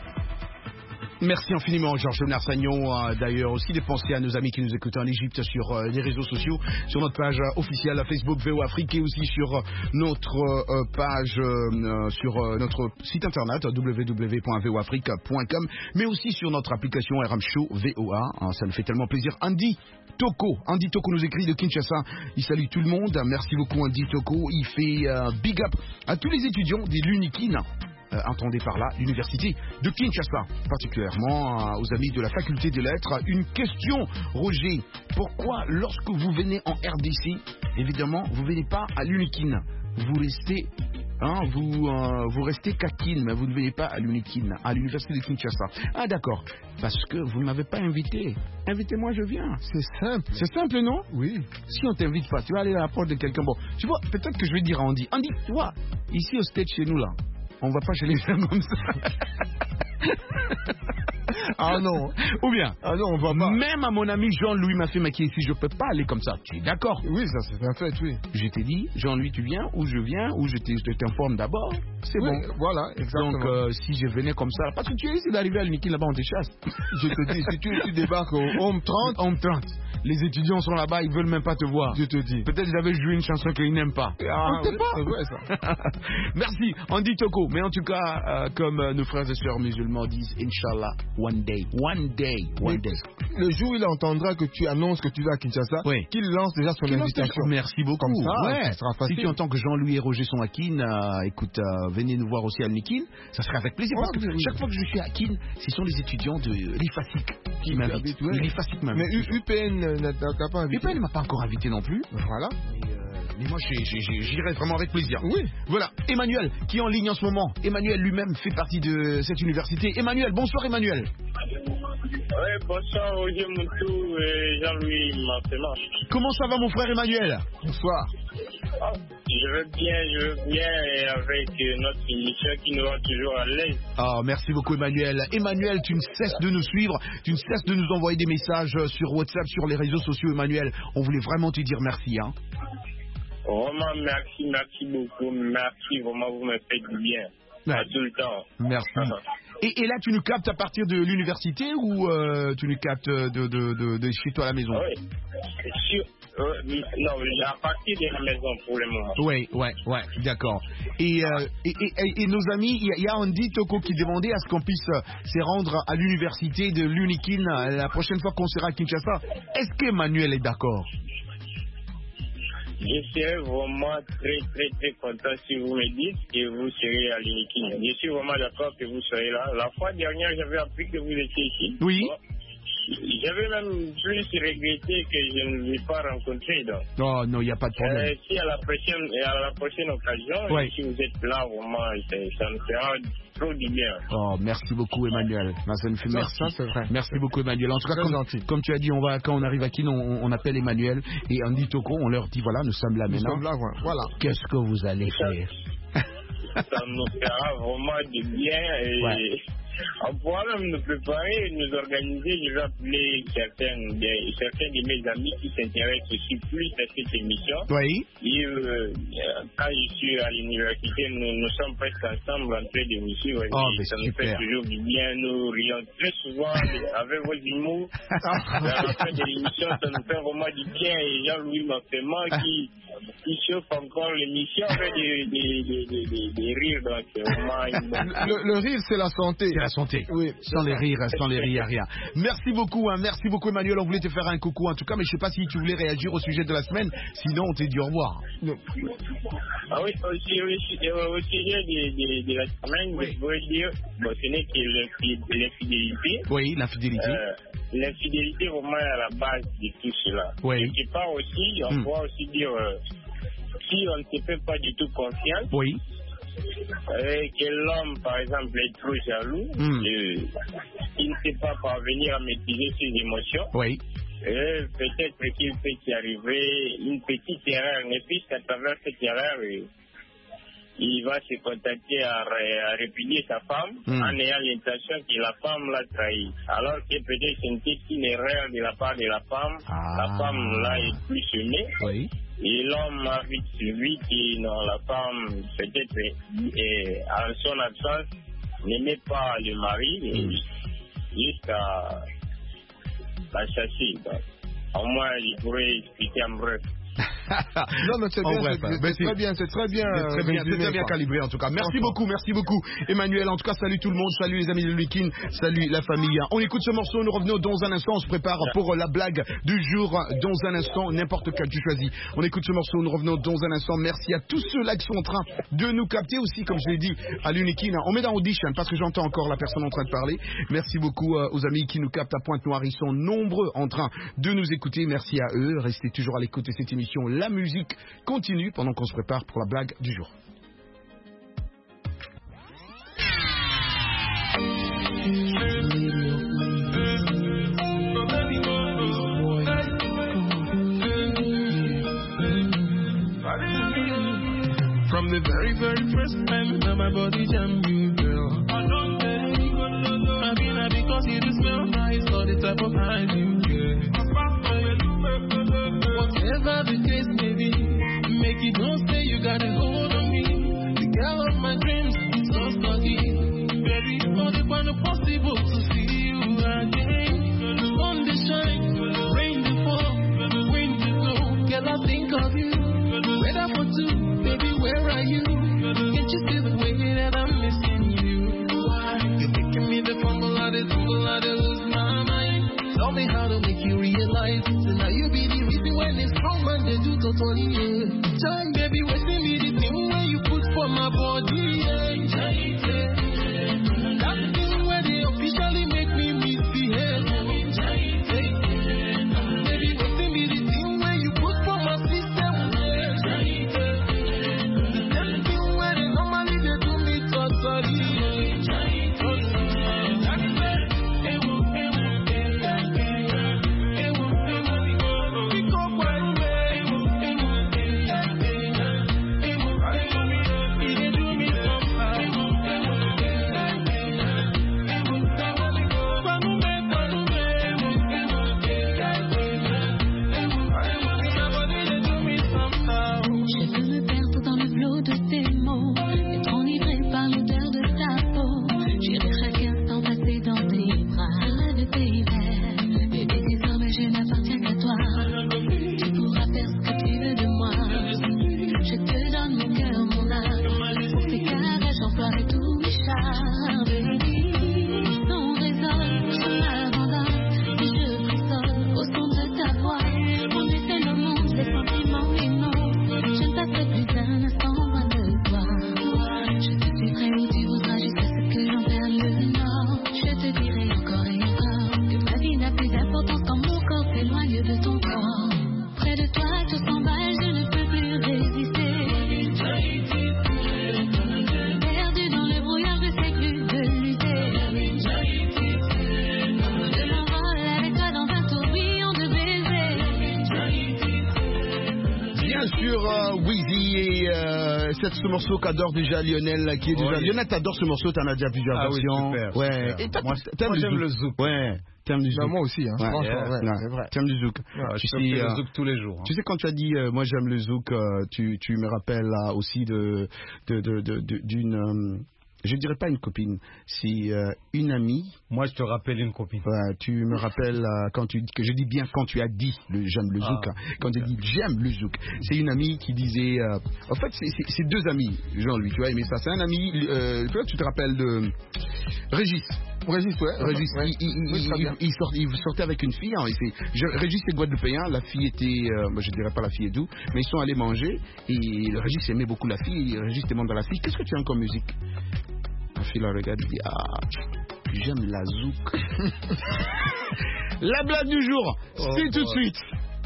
Merci infiniment, Georges-Léonard Sagnon. Euh, D'ailleurs, aussi des pensées à nos amis qui nous écoutent en Égypte sur euh, les réseaux sociaux, sur notre page euh, officielle Facebook V O Afrique et aussi sur euh, notre euh, page, euh, sur euh, notre site internet w w w point v o afrique point com, mais aussi sur notre application Ramshow V O A. Hein, ça nous fait tellement plaisir. Andy Toko, Andy Toko nous écrit de Kinshasa. Il salue tout le monde. Merci beaucoup, Andy Toko. Il fait euh, big up à tous les étudiants des l'Unikin. Euh, entendez par là l'université de Kinshasa, particulièrement euh, aux amis de la faculté des lettres. Une question, Roger, pourquoi lorsque vous venez en R D C, évidemment, vous ne venez pas à l'Unikin, vous restez, hein, vous, euh, vous restez qu'à Kin, mais vous ne venez pas à l'Unikin, à l'université de Kinshasa. Ah d'accord, parce que vous ne m'avez pas invité. Invitez-moi, je viens. C'est simple. C'est simple, non? Oui. Si on t'invite pas, tu vas aller à la porte de quelqu'un. Bon, tu vois, peut-être que je vais dire à Andy, Andy, tu vois, ici au stage chez nous là, on va pas chez les gens comme ça. Ah non. Ou bien, ah non, on va pas. Même à mon ami Jean-Louis m'a fait maquiller ici, je peux pas aller comme ça. Tu es d'accord? Oui, ça c'est un fait, oui. Je t'ai dit, Jean-Louis, tu viens, ou je viens, ou je t'informe d'abord. C'est oui, bon. Voilà, exactement. Donc, euh, si je venais comme ça, parce que tu es ici d'arriver à l'Unikin là-bas, on te chasse. Je te dis, si tu, tu débarques au Home trente, Home trente. Les étudiants sont là-bas, ils veulent même pas te voir. Je te dis. Peut-être j'avais joué une chanson qu'ils n'aiment pas. Ah, on ne sait oui, pas. c'est vrai, ça. Merci, Andy Toko. Mais en tout cas, euh, comme euh, nos frères et sœurs musulmans disent, Inch'Allah, one day, one day, one day. Le jour où il entendra que tu annonces que tu vas à Kinshasa, oui. qu'il lance déjà son qu'il invitation. Merci beaucoup. Comme ça, ouais. ça sera facile. Si tu entends que Jean-Louis et Roger sont à Kin, euh, écoute, euh, venez nous voir aussi à l'Unikin. Ça serait avec plaisir. Ouais, parce que oui. chaque fois que je suis à Kin, ce sont les étudiants de l'I F A S I C qui m'invitent. Ouais. L'I F A S I C m'invite. Mais U P N n'a pas invité. U P N ne m'a pas encore invité non plus. Voilà. Et, euh, mais moi, j'irai vraiment avec plaisir. Oui. Voilà. Emmanuel, qui est en ligne en ce moment. Emmanuel lui-même fait partie de cette université. Emmanuel, bonsoir Emmanuel. Oui, bonsoir Roger Moutou et Jean-Louis Marcelin. Comment ça va mon frère Emmanuel? Bonsoir. Oh, je veux bien, je veux bien, et avec notre émission qui nous rend toujours à l'aise. Oh, merci beaucoup Emmanuel. Emmanuel, tu ne cesses de nous suivre, tu ne cesses de nous envoyer des messages sur WhatsApp, sur les réseaux sociaux Emmanuel. On voulait vraiment te dire merci. Hein. Vraiment, merci, merci beaucoup, merci, vraiment, vous me faites du bien. Ouais. À tout le temps. Merci. Et, et là, tu nous captes à partir de l'université ou euh, tu nous captes de, de, de, de chez toi à la maison? Oui. Sur, euh, non, à partir de la maison pour le moment. Oui, oui, oui, d'accord. Et, euh, et, et, et nos amis, il y, y a Andy Toko qui demandait à ce qu'on puisse euh, se rendre à l'université de l'Unikin la prochaine fois qu'on sera à Kinshasa. Est-ce qu'Emmanuel est d'accord? Je serais vraiment très très très content si vous me dites que vous serez à l'Unikin. Je suis vraiment d'accord que vous serez là. La fois dernière, j'avais appris que vous étiez ici. Oui. J'avais même plus regretté que je ne l'ai pas rencontré. Donc. Oh non, il n'y a pas de problème. Euh, si à la prochaine, à la prochaine occasion, ouais. Si vous êtes là, vraiment, ça me fera trop du bien. Oh, merci beaucoup Emmanuel. Ça me fait ça, merci. Ça, c'est vrai. Merci beaucoup Emmanuel. En tout cas, comme, comme tu as dit, on va, quand on arrive à Kin, on, on appelle Emmanuel et Andy Toko, on leur dit voilà, nous sommes là nous maintenant. Nous sommes là, voilà. Qu'est-ce que vous allez faire? Ça nous fera vraiment du bien et ouais. On pourra même nous préparer, nous organiser. Je vais appeler certains de, certains de mes amis qui s'intéressent aussi plus à cette émission. Oui. Et euh, quand je suis à l'université, nous, nous sommes presque ensemble en train d'émission. Ouais. Oh, ça nous super. fait toujours du bien. Nous rions très souvent avec vos humours. À la fin de l'émission, ça nous fait vraiment du bien. Et Jean-Louis Martement qui, qui chauffe encore l'émission avec des, des, des, des, des, des rires. Donc, vraiment une bonne... le, le rire, c'est la santé. C'est la santé. Oui, sans les rires, sans les rires, rien. Merci beaucoup, hein, merci beaucoup Emmanuel. On voulait te faire un coucou en tout cas, mais je ne sais pas si tu voulais réagir au sujet de la semaine. Sinon, on t'a dit au revoir. Non. Ah oui, au sujet, au sujet de, de, de la semaine, oui. Je voudrais dire, bon, ce n'est que l'infidélité. Oui, l'infidélité. Euh, l'infidélité vraiment à la base de tout cela. Oui. Quelque part aussi, on hmm. peut aussi dire, euh, si on ne se fait pas du tout confiance. Oui. Euh, que l'homme, par exemple, est trop jaloux, mm. euh, il ne sait pas parvenir à maîtriser ses émotions. Oui. Euh, peut-être qu'il peut y arriver une petite erreur, mais puisqu'à travers cette erreur, euh, il va se contacter à, à répudier sa femme mm. en ayant l'intention que la femme l'a trahi. Alors que peut-être c'est une erreur de la part de la femme, ah. la femme l'a expulsionné. Oui. Et l'homme a vite suivi que non, la femme, peut-être, et, en son absence, n'aimait pas le mari mm. jusqu'à la chasser. Donc, au moins, je pourrais expliquer en bref. Non, mais c'est bien, c'est très bien, c'est très bien. C'est très bien, c'est très bien calibré en tout cas. Merci beaucoup, merci beaucoup Emmanuel. En tout cas, salut tout le monde, salut les amis de Lukin, salut la famille. On écoute ce morceau, nous revenons dans un instant, on se prépare pour la blague du jour dans un instant, n'importe quel tu choisis. On écoute ce morceau, nous revenons dans un instant. Merci à tous ceux-là qui sont en train de nous capter aussi, comme je l'ai dit, à l'Unikin. On met dans audition parce que j'entends encore la personne en train de parler. Merci beaucoup aux amis qui nous captent à Pointe-Noire. Ils sont nombreux en train de nous écouter. Merci à eux. Restez toujours à l'écoute de cette émission. La musique continue pendant qu'on se prépare pour la blague du jour. From the very, very first time that my body jammed you, girl. I mean, I because you just smell nice, all the type of eyes you get. Whatever the case may be, make it don't say you got a hold on me. The girl of my dreams is so stucky. Baby, all the kind of possible to see you again. The sun to shine, rain to fall, wind to blow. Girl, I think of you. Weather for two, baby, where are you? Can't you see the way that I'm missing you? Why? You're making me the fumble, I the tumble, I the lose my mind. Tell me how to make you realize. So now you be the reason when it's strong man they do totally yeah. Time baby wasting me the thing where you put for my body yeah. That thing where they officially make me misbehave. Baby wasting me the thing where you put for my system yeah. The same thing where they normally they do me totally yeah. sûr, euh, Weezy et euh, c'est ce morceau qu'adore déjà Lionel, qui est déjà... Oui. Lionel, t'adores ce morceau, t'en as déjà plusieurs Ah oui, versions. super, ouais. super. Et toi, moi, t'aimes moi, le j'aime zouk. le zouk. Ouais. T'aimes du zouk. Bah, moi aussi, hein. Ouais. Franchement, Yeah. ouais, Ouais. c'est vrai. T'aimes du zouk. Ouais, tu je peux sais, faire euh, le zouk tous les jours. Hein. Tu sais, quand tu as dit euh, moi j'aime le zouk, euh, tu, tu me rappelles là aussi de, de, de, de, de- d'une. euh, je dirais pas une copine, c'est euh, une amie. Moi, je te rappelle une copine. Ouais, tu me rappelles euh, quand tu que je dis bien quand tu as dit le j'aime le zouk. Ah, hein. Quand tu dis j'aime le zouk, c'est une amie qui disait. euh, en fait, c'est, c'est, c'est deux amis, Jean-Louis. Tu vois, mais ça, c'est un ami. Euh, peut-être tu te rappelles de Régis. Régis, ouais. Régis, ouais. il, il, Oui, très il, bien. il sort- il sortait avec une fille. Hein, et c'est- je- Régis est guadeloupéen. La fille était, euh, moi, je dirais pas la fille est d'où, mais ils sont allés manger. Et le Régis aimait beaucoup la fille. Et Régis demande à la fille, qu'est-ce que tu aimes comme musique? La fille la regarde et dit, ah, j'aime la zouk. La blague du jour, Oh, c'est tout de boy. suite.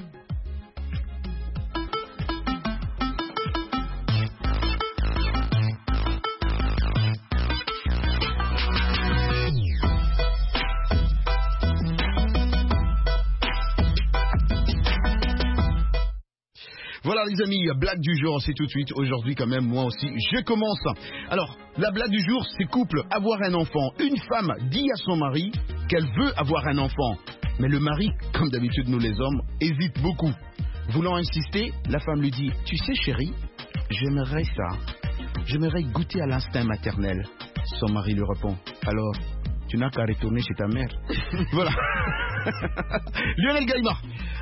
Voilà les amis, blague du jour, c'est tout de suite. Aujourd'hui quand même, moi aussi, je commence. Alors, la blague du jour, c'est couple, avoir un enfant. Une femme dit à son mari qu'elle veut avoir un enfant. Mais le mari, comme d'habitude nous les hommes, hésite beaucoup. Voulant insister, la femme lui dit, tu sais chérie, j'aimerais ça. J'aimerais goûter à l'instinct maternel. Son mari lui répond, alors, tu n'as qu'à retourner chez ta mère. Voilà. Lionel Gaïma.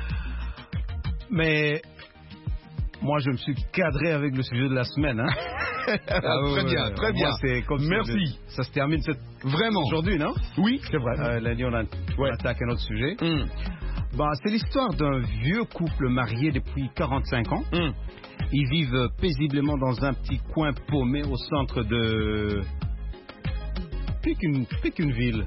Mais moi, je me suis cadré avec le sujet de la semaine. Hein. Ah, très bien, très bien. Moi, c'est comme Merci. Ça, ça se termine cette... Vraiment. aujourd'hui, non? Oui, c'est vrai. Euh, lundi, on, a... on attaque un autre sujet. Mm. Bah, c'est l'histoire d'un vieux couple marié depuis quarante-cinq ans. Mm. Ils vivent paisiblement dans un petit coin paumé au centre de Pékin, Pékinville.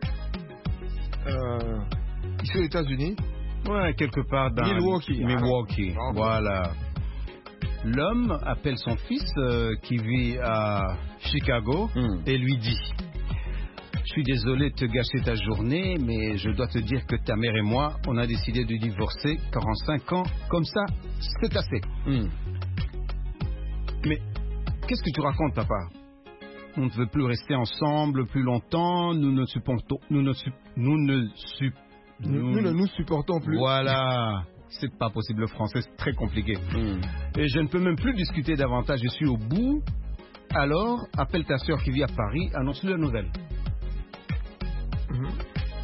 Euh, ici aux États-Unis. Ouais, quelque part dans Milwaukee. Milwaukee. Ah, Voilà. L'homme appelle son fils euh, qui vit à Chicago Mm. et lui dit: je suis désolé de te gâcher ta journée, mais je dois te dire que ta mère et moi, on a décidé de divorcer. quarante-cinq ans, comme ça, c'est assez. Mm. Mais qu'est-ce que tu racontes, papa? On ne veut plus rester ensemble plus longtemps. Nous ne supportons, nous ne, su- nous ne su- Nous, nous ne nous supportons plus. Voilà. C'est pas possible, le français, c'est très compliqué. Mm. Et je ne peux même plus discuter davantage. Je suis au bout. Alors, appelle ta soeur qui vit à Paris, annonce-lui la nouvelle. Mhm.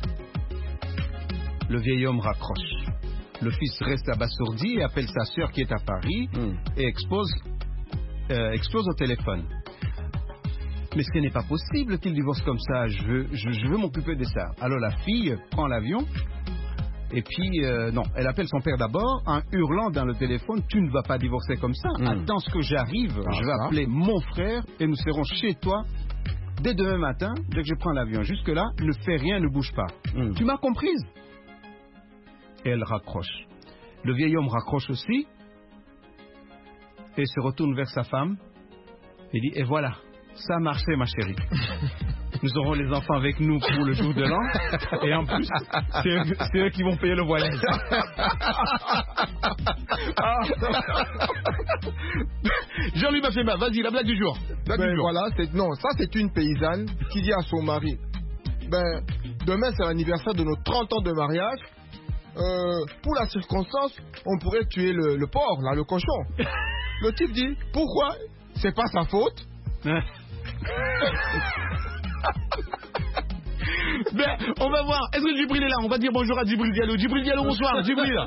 Le vieil homme raccroche. Le fils reste abasourdi et appelle sa soeur qui est à Paris Mm. et expose, euh, explose au téléphone. Mais ce n'est pas possible qu'il divorce comme ça. Je veux, je, je veux m'occuper de ça. Alors la fille prend l'avion et puis, euh, non, elle appelle son père d'abord en hurlant dans le téléphone: tu ne vas pas divorcer comme ça. Mm. Attends ce que j'arrive. Ah, je vais ça. appeler mon frère et nous serons chez toi dès demain matin, dès que je prends l'avion. Jusque-là, ne fais rien, ne bouge pas. Mm. Tu m'as comprise? Et elle raccroche. Le vieil homme raccroche aussi et se retourne vers sa femme et dit: et voilà, ça a marché, ma chérie. Nous aurons les enfants avec nous pour le jour de l'an et en plus, c'est eux, c'est eux qui vont payer le voyage. Jean-Louis Mafema, vas-y, la blague du jour. Blague Ben du jour. voilà, c'est, non, ça c'est une paysanne qui dit à son mari, ben, demain c'est l'anniversaire de nos trente ans de mariage. Euh, pour la circonstance, on pourrait tuer le, le porc, là, le cochon. Le type dit, pourquoi? C'est pas sa faute. Ben, on va voir. Est-ce que Djibril est là? On va dire bonjour à Djibril Diallo. Djibril Diallo, bonsoir. Djibril.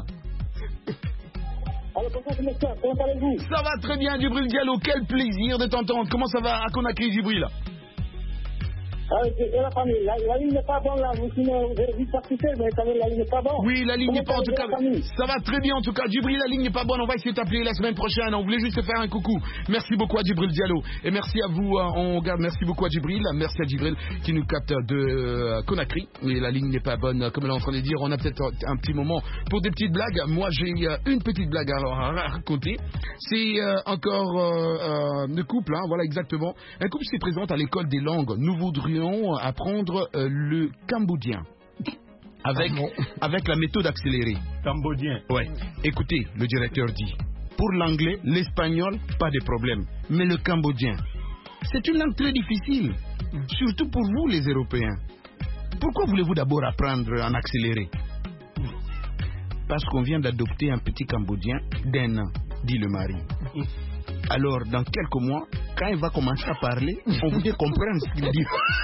Comment allez-vous? Ça va très bien, Djibril Diallo. Quel plaisir de t'entendre. Comment ça va à Conakry, Djibril? Ah, c'est la famille. La, la ligne n'est pas bonne là. Vous avez vite participer, mais quand même, la ligne n'est pas bonne. Oui, la ligne n'est pas en tout cas. La famille? Ça va très bien en tout cas. Djibril, la ligne n'est pas bonne. On va essayer de t'appeler la semaine prochaine. On voulait juste te faire un coucou. Merci beaucoup à Djibril Diallo. Et merci à vous. euh, On garde. Merci beaucoup à Djibril. Merci à Djibril qui nous capte de euh, Conakry. Mais la ligne n'est pas bonne, comme elle est en train de dire. On a peut-être un petit moment pour des petites blagues. Moi, j'ai euh, une petite blague alors à raconter. C'est euh, encore euh, euh, le couple. Hein, voilà exactement. Un couple se présente à l'école des langues. Nous voudrions apprendre euh, le cambodgien. Avec, avec la méthode accélérée. Cambodgien. Ouais. Écoutez, le directeur dit: Pour l'anglais, l'espagnol, pas de problème. Mais le cambodgien, c'est une langue très difficile, surtout pour vous les Européens. Pourquoi voulez-vous d'abord apprendre en accéléré? Parce qu'on vient d'adopter un petit Cambodgien d'un an, dit le mari. Alors, dans quelques mois, quand il va commencer à parler, on voudrait comprendre ce qu'il dit.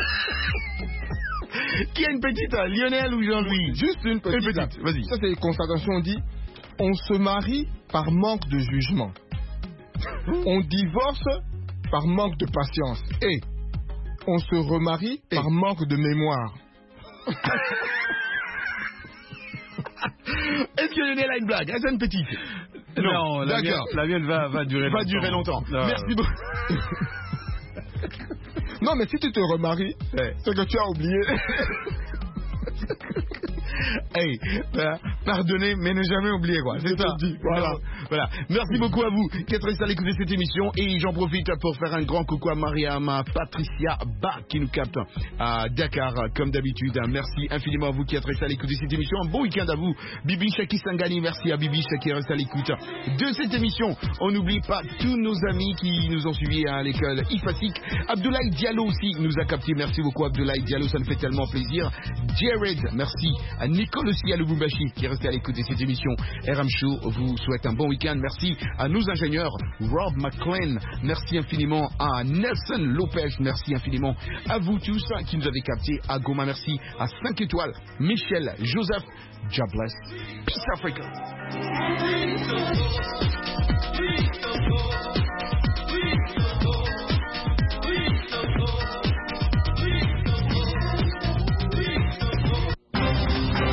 Qui a une petite, Lionel ou Jean-Louis? Juste une petite. Une petite. Vas-y. Ça, c'est les constatations. On dit, on se marie par manque de jugement. On divorce par manque de patience. Et on se remarie Et. par manque de mémoire. Est-ce que Lionel a une blague? Est-ce une petite? Non, non la, mienne, la mienne va, va durer va longtemps. durer longtemps. Non. Merci beaucoup. Non, mais si tu te remaries, ouais. c'est que tu as oublié. Hey, euh, pardonnez, mais ne jamais oublier quoi. C'est ça. Dit. Voilà. Voilà. Merci beaucoup à vous qui êtes restés à l'écoute de cette émission. Et j'en profite pour faire un grand coucou à Mariam, à Patricia Ba qui nous capte à Dakar comme d'habitude. Merci infiniment à vous qui êtes restés à l'écoute de cette émission. Un bon week-end à vous. Bibi Shaki Sangani, merci à Bibi qui est resté à l'écoute de cette émission. On n'oublie pas tous nos amis qui nous ont suivis à l'école IFASIC. Abdoulaye Diallo aussi nous a capté. Merci beaucoup Abdoulaye Diallo, ça nous fait tellement plaisir. Jared, merci. À Nicole aussi à Lubumbashi qui est resté à l'écoute de cette émission. R M Show vous souhaite un bon week-end. Merci à nos ingénieurs Rob McLean. Merci infiniment à Nelson Lopez. Merci infiniment à vous tous qui nous avez captés. À Goma, merci à cinq étoiles. Michel, Joseph, God bless. Peace Africa. Please, please, please, please, please.